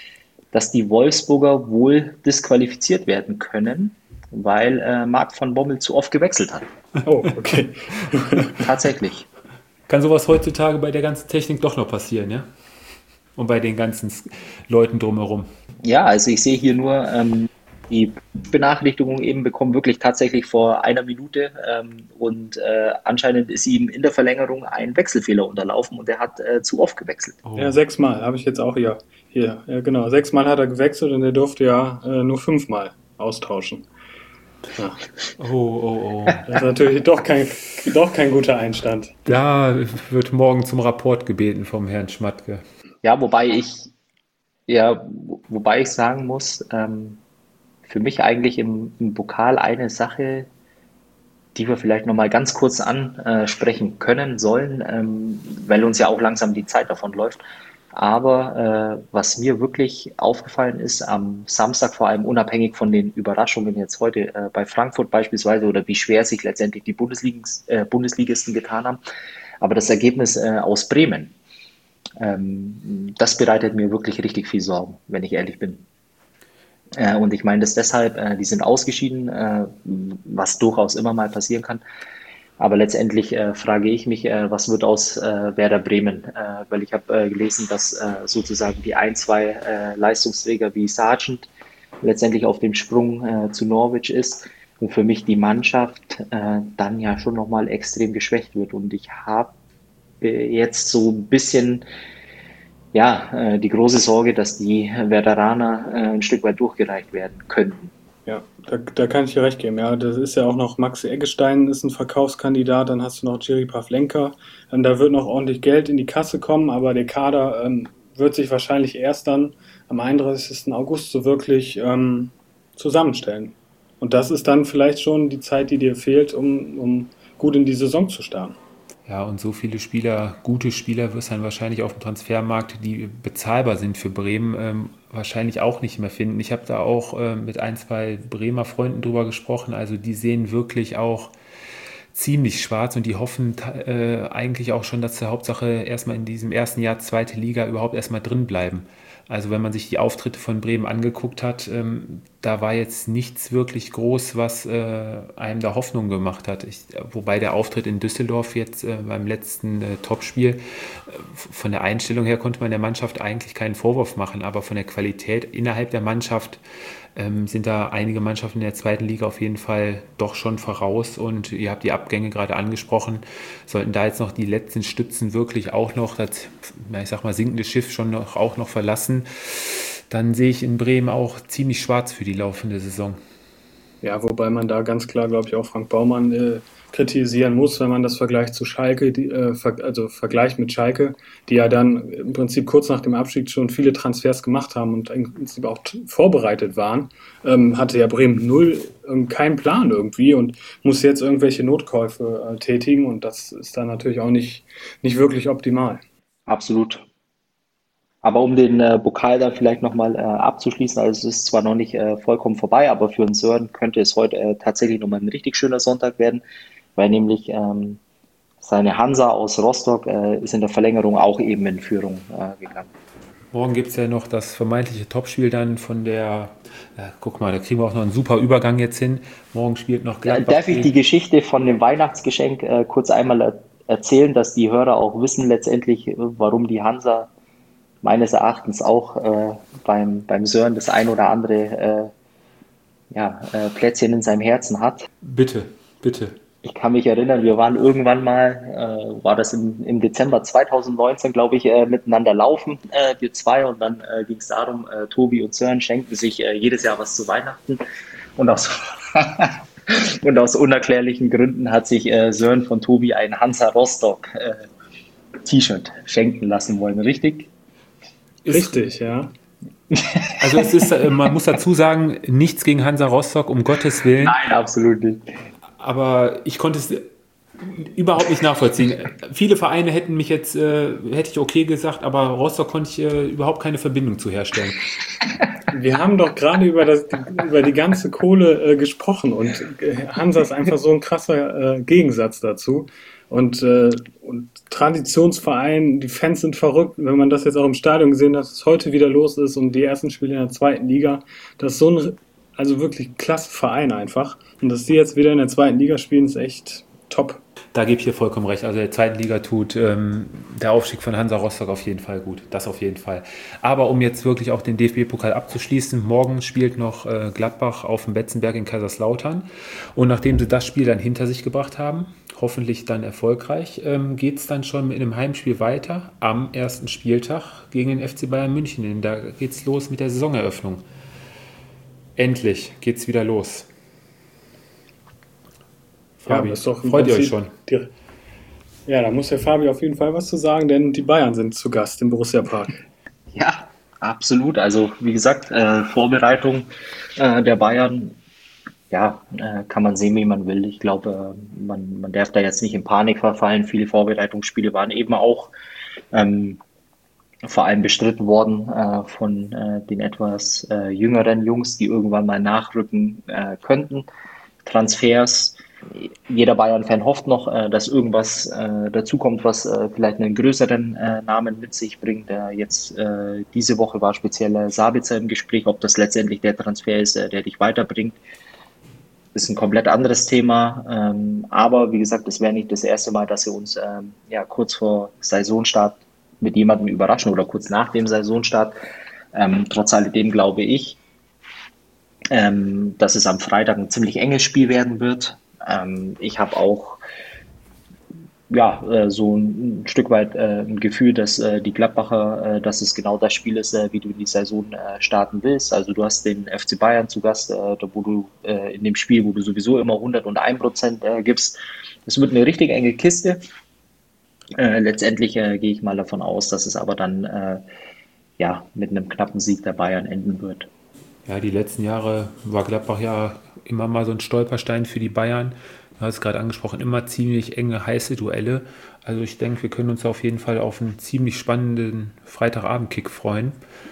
dass die Wolfsburger wohl disqualifiziert werden können, weil äh, Marc van Bommel zu oft gewechselt hat. Oh, okay. Tatsächlich. Kann sowas heutzutage bei der ganzen Technik doch noch passieren, ja? Und bei den ganzen Leuten drumherum. Ja, also ich sehe hier nur ähm, die Benachrichtigung eben bekommen, wirklich tatsächlich vor einer Minute. Ähm, und äh, anscheinend ist ihm in der Verlängerung ein Wechselfehler unterlaufen und er hat äh, zu oft gewechselt. Oh. Ja, sechsmal habe ich jetzt auch hier. Hier, ja, genau. Sechsmal hat er gewechselt und er durfte ja äh, nur fünfmal austauschen. Ja, Oh, oh, oh. das ist natürlich doch kein, doch kein guter Einstand. Da wird morgen zum Rapport gebeten vom Herrn Schmatke. Ja, wobei ich, ja, wo- wobei ich sagen muss, ähm, für mich eigentlich im, im Pokal eine Sache, die wir vielleicht nochmal ganz kurz ansprechen können sollen, ähm, weil uns ja auch langsam die Zeit davon läuft. Aber äh, was mir wirklich aufgefallen ist, am Samstag vor allem unabhängig von den Überraschungen jetzt heute äh, bei Frankfurt beispielsweise oder wie schwer sich letztendlich die Bundesligens, äh, Bundesligisten getan haben, aber das Ergebnis äh, aus Bremen, ähm, das bereitet mir wirklich richtig viel Sorgen, wenn ich ehrlich bin. Äh, und ich meine das deshalb, äh, die sind ausgeschieden, äh, was durchaus immer mal passieren kann. Aber letztendlich äh, frage ich mich, äh, was wird aus äh, Werder Bremen? Äh, weil ich habe äh, gelesen, dass äh, sozusagen die ein, zwei äh, Leistungsträger wie Sargent letztendlich auf dem Sprung äh, zu Norwich ist und für mich die Mannschaft äh, dann ja schon nochmal extrem geschwächt wird. Und ich habe jetzt so ein bisschen ja, äh, die große Sorge, dass die Werderaner äh, ein Stück weit durchgereicht werden könnten. Ja, da, da kann ich dir recht geben. Ja, das ist ja auch noch Maxi Eggestein ist ein Verkaufskandidat, dann hast du noch Jiri Pavlenka. Ähm, da wird noch ordentlich Geld in die Kasse kommen, aber der Kader ähm, wird sich wahrscheinlich erst dann am einunddreißigsten August so wirklich ähm, zusammenstellen. Und das ist dann vielleicht schon die Zeit, die dir fehlt, um, um gut in die Saison zu starten. Ja, und so viele Spieler, gute Spieler wirst du dann wahrscheinlich auf dem Transfermarkt, die bezahlbar sind für Bremen, ähm, wahrscheinlich auch nicht mehr finden. Ich habe da auch äh, mit ein, zwei Bremer Freunden drüber gesprochen. Also die sehen wirklich auch ziemlich schwarz und die hoffen äh, eigentlich auch schon, dass sie Hauptsache erstmal in diesem ersten Jahr zweite Liga überhaupt erstmal drin bleiben. Also wenn man sich die Auftritte von Bremen angeguckt hat, ähm, da war jetzt nichts wirklich groß, was äh, einem da Hoffnung gemacht hat. Ich, wobei der Auftritt in Düsseldorf jetzt äh, beim letzten äh, Topspiel, äh, von der Einstellung her konnte man der Mannschaft eigentlich keinen Vorwurf machen, aber von der Qualität innerhalb der Mannschaft ähm, sind da einige Mannschaften in der zweiten Liga auf jeden Fall doch schon voraus und ihr habt die Abgänge gerade angesprochen. Sollten da jetzt noch die letzten Stützen wirklich auch noch das, ich sag mal, sinkende Schiff schon noch, auch noch verlassen, dann sehe ich in Bremen auch ziemlich schwarz für die laufende Saison. Ja, wobei man da ganz klar, glaube ich, auch Frank Baumann äh, kritisieren muss, wenn man das vergleicht zu Schalke, die, äh, ver also vergleicht mit Schalke, die ja dann im Prinzip kurz nach dem Abstieg schon viele Transfers gemacht haben und im Prinzip auch t- vorbereitet waren, ähm, hatte ja Bremen null, ähm, keinen Plan irgendwie und muss jetzt irgendwelche Notkäufe äh, tätigen und das ist dann natürlich auch nicht, nicht wirklich optimal. Absolut. Aber um den äh, Pokal dann vielleicht nochmal äh, abzuschließen, also es ist zwar noch nicht äh, vollkommen vorbei, aber für den Sören könnte es heute äh, tatsächlich nochmal ein richtig schöner Sonntag werden, weil nämlich ähm, seine Hansa aus Rostock äh, ist in der Verlängerung auch eben in Führung äh, gegangen. Morgen gibt es ja noch das vermeintliche Topspiel dann von der, ja, guck mal, da kriegen wir auch noch einen super Übergang jetzt hin. Morgen spielt noch Äh, Gladbach. darf ich die Geschichte von dem Weihnachtsgeschenk äh, kurz einmal er erzählen, dass die Hörer auch wissen letztendlich, äh, warum die Hansa meines Erachtens auch äh, beim, beim Sören das ein oder andere äh, ja, äh, Plätzchen in seinem Herzen hat. Bitte, bitte. Ich kann mich erinnern, wir waren irgendwann mal, äh, war das im, im Dezember zwanzig neunzehn, glaube ich, äh, miteinander laufen, äh, wir zwei, und dann äh, ging es darum, äh, Tobi und Sören schenken sich äh, jedes Jahr was zu Weihnachten und aus, und aus unerklärlichen Gründen hat sich äh, Sören von Tobi ein Hansa Rostock äh, T-Shirt schenken lassen wollen, richtig? Ist, Richtig, ja. also es ist, äh, man muss dazu sagen, nichts gegen Hansa Rostock, um Gottes Willen. Nein, absolut nicht. Aber ich konnte es überhaupt nicht nachvollziehen. Viele Vereine hätten mich jetzt, äh, hätte ich okay gesagt, aber Rostock konnte ich äh, überhaupt keine Verbindung zu herstellen. Wir haben doch gerade über, das, über die ganze Kohle äh, gesprochen und äh, Hansa ist einfach so ein krasser äh, Gegensatz dazu. Und, äh, und Traditionsverein, die Fans sind verrückt. Wenn man das jetzt auch im Stadion gesehen hat, dass es heute wieder los ist und die ersten Spiele in der zweiten Liga, das ist so ein, also wirklich klasse Verein einfach. Und dass die jetzt wieder in der zweiten Liga spielen, ist echt top. Da gebe ich dir vollkommen recht. Also der zweiten Liga tut ähm, der Aufstieg von Hansa Rostock auf jeden Fall gut. Das auf jeden Fall. Aber um jetzt wirklich auch den D F B-Pokal abzuschließen, morgen spielt noch äh, Gladbach auf dem Betzenberg in Kaiserslautern. Und nachdem sie das Spiel dann hinter sich gebracht haben, hoffentlich dann erfolgreich, ähm, geht es dann schon mit einem Heimspiel weiter am ersten Spieltag gegen den F C Bayern München. Da geht es los mit der Saisoneröffnung. Endlich geht es wieder los. Fabi, ja, das ist doch freut ihr euch schon? Die, ja, da muss der Fabi auf jeden Fall was zu sagen, denn die Bayern sind zu Gast im Borussia Park. Ja, absolut. Also wie gesagt, äh, Vorbereitung äh, der Bayern, ja, äh, kann man sehen, wie man will. Ich glaube, äh, man, man darf da jetzt nicht in Panik verfallen. Viele Vorbereitungsspiele waren eben auch ähm, vor allem bestritten worden äh, von äh, den etwas äh, jüngeren Jungs, die irgendwann mal nachrücken äh, könnten. Transfers. Jeder Bayern-Fan hofft noch, äh, dass irgendwas äh, dazukommt, was äh, vielleicht einen größeren äh, Namen mit sich bringt. Äh, jetzt äh, diese Woche war speziell äh, Sabitzer im Gespräch, ob das letztendlich der Transfer ist, äh, der dich weiterbringt. Ist ein komplett anderes Thema. Ähm, aber wie gesagt, es wäre nicht das erste Mal, dass wir uns ähm, ja kurz vor Saisonstart mit jemandem überraschen oder kurz nach dem Saisonstart. Ähm, trotz alledem glaube ich, ähm, dass es am Freitag ein ziemlich enges Spiel werden wird. Ähm, ich habe auch ja, äh, so ein, ein Stück weit äh, ein Gefühl, dass äh, die Gladbacher, äh, dass es genau das Spiel ist, äh, wie du die Saison äh, starten willst. Also du hast den F C Bayern zu Gast, äh, da, wo du äh, in dem Spiel, wo du sowieso immer hunderteins Prozent äh, gibst. Es wird eine richtig enge Kiste. Äh, letztendlich äh, gehe ich mal davon aus, dass es aber dann äh, ja, mit einem knappen Sieg der Bayern enden wird. Ja, die letzten Jahre war Gladbach ja immer mal so ein Stolperstein für die Bayern. Du hast es gerade angesprochen, immer ziemlich enge, heiße Duelle. Also ich denke, wir können uns auf jeden Fall auf einen ziemlich spannenden Freitagabend-Kick freuen.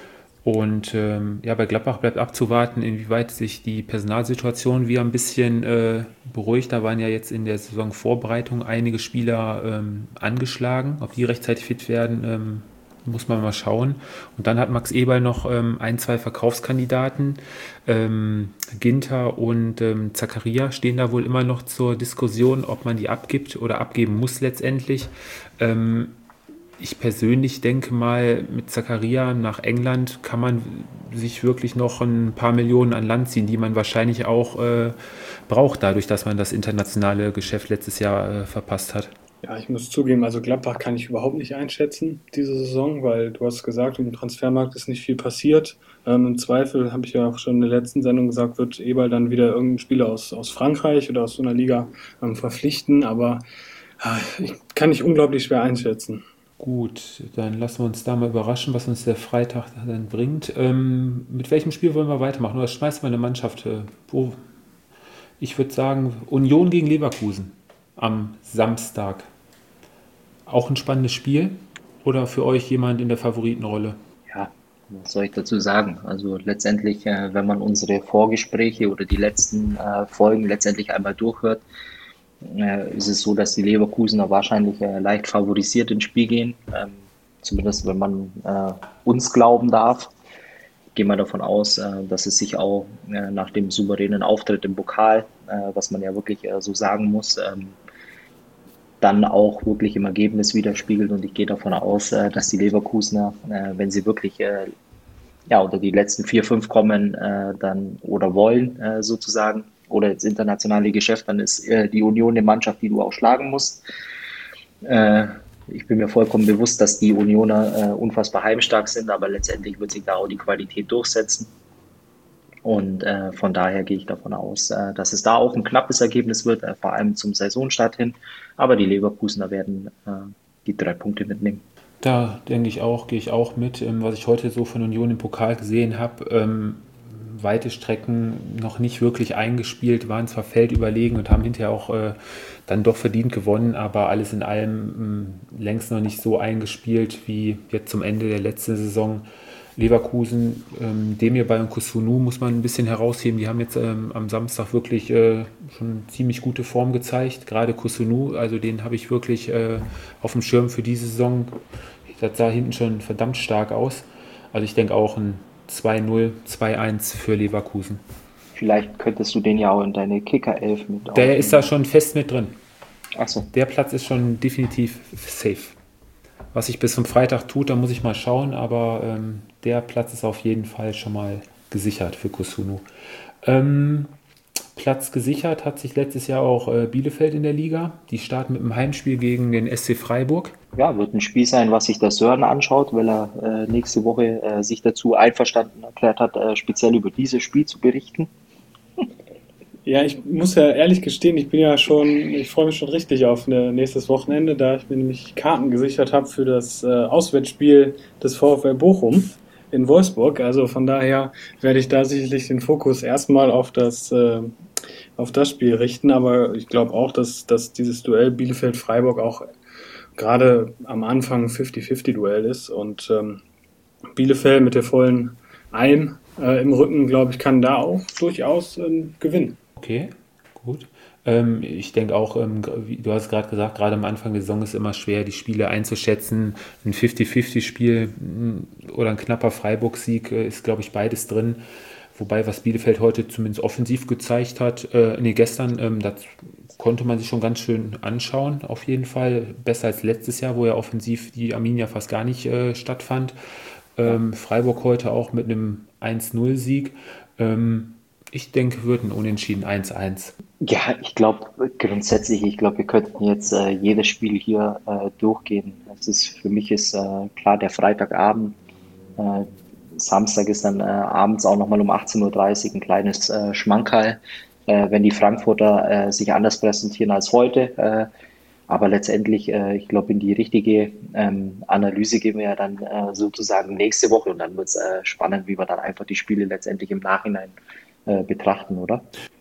Und ähm, ja, bei Gladbach bleibt abzuwarten, inwieweit sich die Personalsituation wieder ein bisschen äh, beruhigt. Da waren ja jetzt in der Saisonvorbereitung einige Spieler ähm, angeschlagen. Ob die rechtzeitig fit werden, ähm, muss man mal schauen. Und dann hat Max Eberl noch ähm, ein, zwei Verkaufskandidaten. Ähm, Ginter und ähm, Zakaria stehen da wohl immer noch zur Diskussion, ob man die abgibt oder abgeben muss letztendlich. Ähm, Ich persönlich denke mal, mit Zakaria nach England kann man sich wirklich noch ein paar Millionen an Land ziehen, die man wahrscheinlich auch äh, braucht, dadurch, dass man das internationale Geschäft letztes Jahr äh, verpasst hat. Ja, ich muss zugeben, also Gladbach kann ich überhaupt nicht einschätzen diese Saison, weil du hast gesagt, im Transfermarkt ist nicht viel passiert. Ähm, Im Zweifel, habe ich ja auch schon in der letzten Sendung gesagt, wird Eberl dann wieder irgendeinen Spieler aus, aus Frankreich oder aus so einer Liga ähm, verpflichten, aber äh, ich kann ich unglaublich schwer einschätzen. Gut, dann lassen wir uns da mal überraschen, was uns der Freitag dann bringt. Ähm, mit welchem Spiel wollen wir weitermachen? Oder schmeißt mal eine Mannschaft? Äh, wo? Ich würde sagen, Union gegen Leverkusen am Samstag. Auch ein spannendes Spiel? Oder für euch jemand in der Favoritenrolle? Ja, was soll ich dazu sagen? Also letztendlich, äh, wenn man unsere Vorgespräche oder die letzten äh, Folgen letztendlich einmal durchhört, äh, ist es so, dass die Leverkusener wahrscheinlich äh, leicht favorisiert ins Spiel gehen. Ähm, zumindest wenn man äh, uns glauben darf. Gehen wir davon aus, äh, dass es sich auch äh, nach dem souveränen Auftritt im Pokal, äh, was man ja wirklich äh, so sagen muss, ähm, dann auch wirklich im Ergebnis widerspiegelt. Und ich gehe davon aus, äh, dass die Leverkusener, äh, wenn sie wirklich äh, ja, unter die letzten vier, fünf kommen, äh, dann oder wollen äh, sozusagen, oder ins internationale Geschäft, dann ist äh, die Union eine Mannschaft, die du auch schlagen musst. Äh, Ich bin mir vollkommen bewusst, dass die Unioner äh, unfassbar heimstark sind, aber letztendlich wird sich da auch die Qualität durchsetzen. Und äh, von daher gehe ich davon aus, äh, dass es da auch ein knappes Ergebnis wird, äh, vor allem zum Saisonstart hin. Aber die Leverkusener werden äh, die drei Punkte mitnehmen. Da denke ich auch, gehe ich auch mit. Ähm, was ich heute so von Union im Pokal gesehen habe, ähm, weite Strecken noch nicht wirklich eingespielt, waren zwar feldüberlegen und haben hinterher auch äh, dann doch verdient gewonnen, aber alles in allem mh, längst noch nicht so eingespielt wie jetzt zum Ende der letzten Saison. Leverkusen, ähm, Demirbay und Kusunu muss man ein bisschen herausheben. Die haben jetzt ähm, am Samstag wirklich äh, schon ziemlich gute Form gezeigt. Gerade Kusunu, also den habe ich wirklich äh, auf dem Schirm für diese Saison. Das sah hinten schon verdammt stark aus. Also ich denke auch ein zwei null, zwei eins für Leverkusen. Vielleicht könntest du den ja auch in deine Kicker-Elf mit Der ist da aufnehmen. schon fest mit drin. Achso, Der Platz ist schon definitiv safe. Was sich bis zum Freitag tut, da muss ich mal schauen, aber ähm, der Platz ist auf jeden Fall schon mal gesichert für Kusunu. Ähm, Platz gesichert hat sich letztes Jahr auch äh, Bielefeld in der Liga. Die starten mit einem Heimspiel gegen den S C Freiburg. ja, wird ein Spiel sein, was sich der Sören anschaut, weil er äh, nächste Woche äh, sich dazu einverstanden erklärt hat, äh, speziell über dieses Spiel zu berichten. Ja, ich muss ja ehrlich gestehen, ich bin ja schon, ich freue mich schon richtig auf ne, nächstes Wochenende, da ich mir nämlich Karten gesichert habe für das äh, Auswärtsspiel des VfL Bochum in Wolfsburg. Also von daher werde ich da sicherlich den Fokus erstmal auf das, äh, auf das Spiel richten. Aber ich glaube auch, dass, dass dieses Duell Bielefeld-Freiburg auch gerade am Anfang ein fünfzig fünfzig Duell ist. Und ähm, Bielefeld mit der vollen Ein äh, im Rücken, glaube ich, kann da auch durchaus ähm, gewinnen. Okay, gut. Ähm, ich denke auch, ähm, wie du hast gerade gesagt, gerade am Anfang der Saison ist es immer schwer, die Spiele einzuschätzen. Ein fünfzig fünfzig Spiel mh, oder ein knapper Freiburg-Sieg äh, ist, glaube ich, beides drin. Wobei, was Bielefeld heute zumindest offensiv gezeigt hat, äh, nee, gestern, ähm, das konnte man sich schon ganz schön anschauen, auf jeden Fall. Besser als letztes Jahr, wo ja offensiv die Arminia fast gar nicht äh, stattfand. Ähm, Freiburg heute auch mit einem eins null Sieg. Ähm, ich denke, wird ein Unentschieden eins eins. Ja, ich glaube grundsätzlich, ich glaube, wir könnten jetzt äh, jedes Spiel hier äh, durchgehen. Es ist für mich ist äh, klar der Freitagabend. Äh, Samstag ist dann äh, abends auch nochmal um achtzehn Uhr dreißig ein kleines äh, Schmankerl, äh, wenn die Frankfurter äh, sich anders präsentieren als heute. Äh, aber letztendlich, äh, ich glaube, in die richtige ähm, Analyse gehen wir ja dann äh, sozusagen nächste Woche und dann wird es äh, spannend, wie wir dann einfach die Spiele letztendlich im Nachhinein äh, betrachten, oder?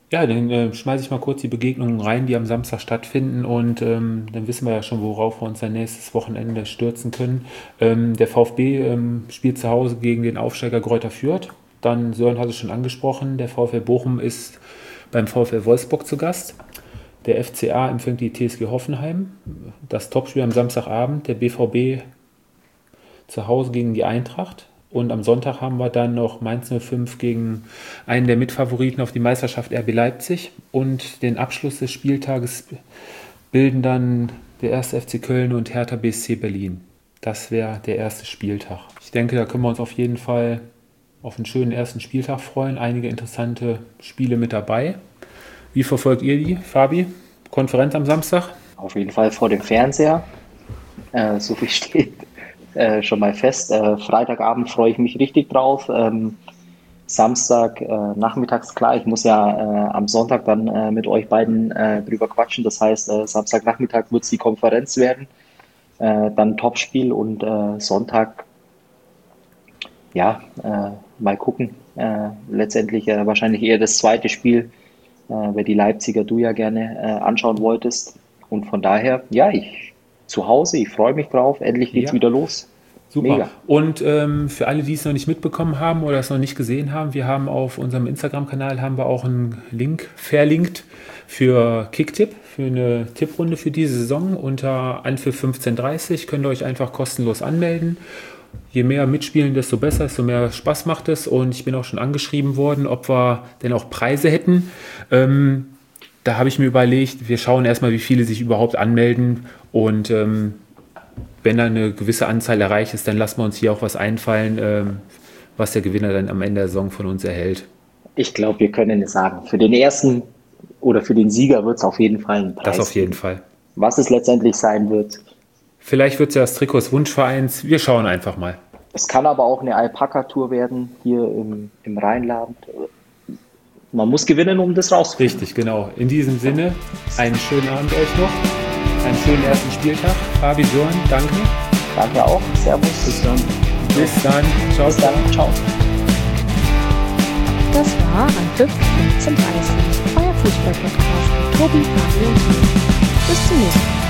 Ja, dann äh, schmeiße ich mal kurz die Begegnungen rein, die am Samstag stattfinden und ähm, dann wissen wir ja schon, worauf wir uns dann nächstes Wochenende stürzen können. Ähm, der VfB ähm, spielt zu Hause gegen den Aufsteiger Greuther Fürth. Dann, Sören hat es schon angesprochen, der VfL Bochum ist beim VfL Wolfsburg zu Gast. Der F C A empfängt die T S G Hoffenheim. Das Topspiel am Samstagabend, der B V B zu Hause gegen die Eintracht. Und am Sonntag haben wir dann noch Mainz null fünf gegen einen der Mitfavoriten auf die Meisterschaft R B Leipzig. Und den Abschluss des Spieltages bilden dann der erste F C Köln und Hertha B S C Berlin. Das wäre der erste Spieltag. Ich denke, da können wir uns auf jeden Fall auf einen schönen ersten Spieltag freuen. Einige interessante Spiele mit dabei. Wie verfolgt ihr die, Fabi? Konferenz am Samstag? Auf jeden Fall vor dem Fernseher. Äh, so viel steht äh, schon mal fest. Äh, Freitagabend freue ich mich richtig drauf. Ähm, Samstag äh, nachmittags, klar, ich muss ja äh, am Sonntag dann äh, mit euch beiden äh, drüber quatschen. Das heißt, äh, Samstagnachmittag wird es die Konferenz werden. Äh, dann Topspiel und äh, Sonntag, ja, äh, mal gucken. Äh, letztendlich äh, wahrscheinlich eher das zweite Spiel, äh, weil die Leipziger du ja gerne äh, anschauen wolltest. Und von daher, ja, ich zu Hause, ich freue mich drauf. Endlich geht's Ja. wieder los. Super. Mega. Und ähm, für alle, die es noch nicht mitbekommen haben oder es noch nicht gesehen haben, wir haben auf unserem Instagram-Kanal haben wir auch einen Link verlinkt für Kicktipp, für eine Tipprunde für diese Saison unter Anpfiff fünfzehn Uhr dreißig. Könnt ihr euch einfach kostenlos anmelden. Je mehr mitspielen, desto besser, desto mehr Spaß macht es. Und ich bin auch schon angeschrieben worden, ob wir denn auch Preise hätten. Ähm, da habe ich mir überlegt, wir schauen erstmal, wie viele sich überhaupt anmelden. Und ähm, wenn da eine gewisse Anzahl erreicht ist, dann lassen wir uns hier auch was einfallen, ähm, was der Gewinner dann am Ende der Saison von uns erhält. Ich glaube, wir können es sagen. Für den ersten oder für den Sieger wird es auf jeden Fall einen Preis Das auf jeden geben. Fall. Was es letztendlich sein wird. Vielleicht wird es ja das Trikot des Wunschvereins. Wir schauen einfach mal. Es kann aber auch eine Alpaka-Tour werden hier im, im Rheinland. Man muss gewinnen, um das rauszufinden. Richtig, genau. In diesem Sinne, einen schönen Abend euch noch. Einen schönen ersten Spieltag. Fabi, Sören, danke. Danke auch. Servus. Bis dann. Bis dann. Ciao, Bis ciao. dann. Ciao. Das war Anpfiff fünfzehn Uhr dreißig, euer Fußball-Podcast mit Tobi, Fabi und Sören. Bis zum nächsten Mal.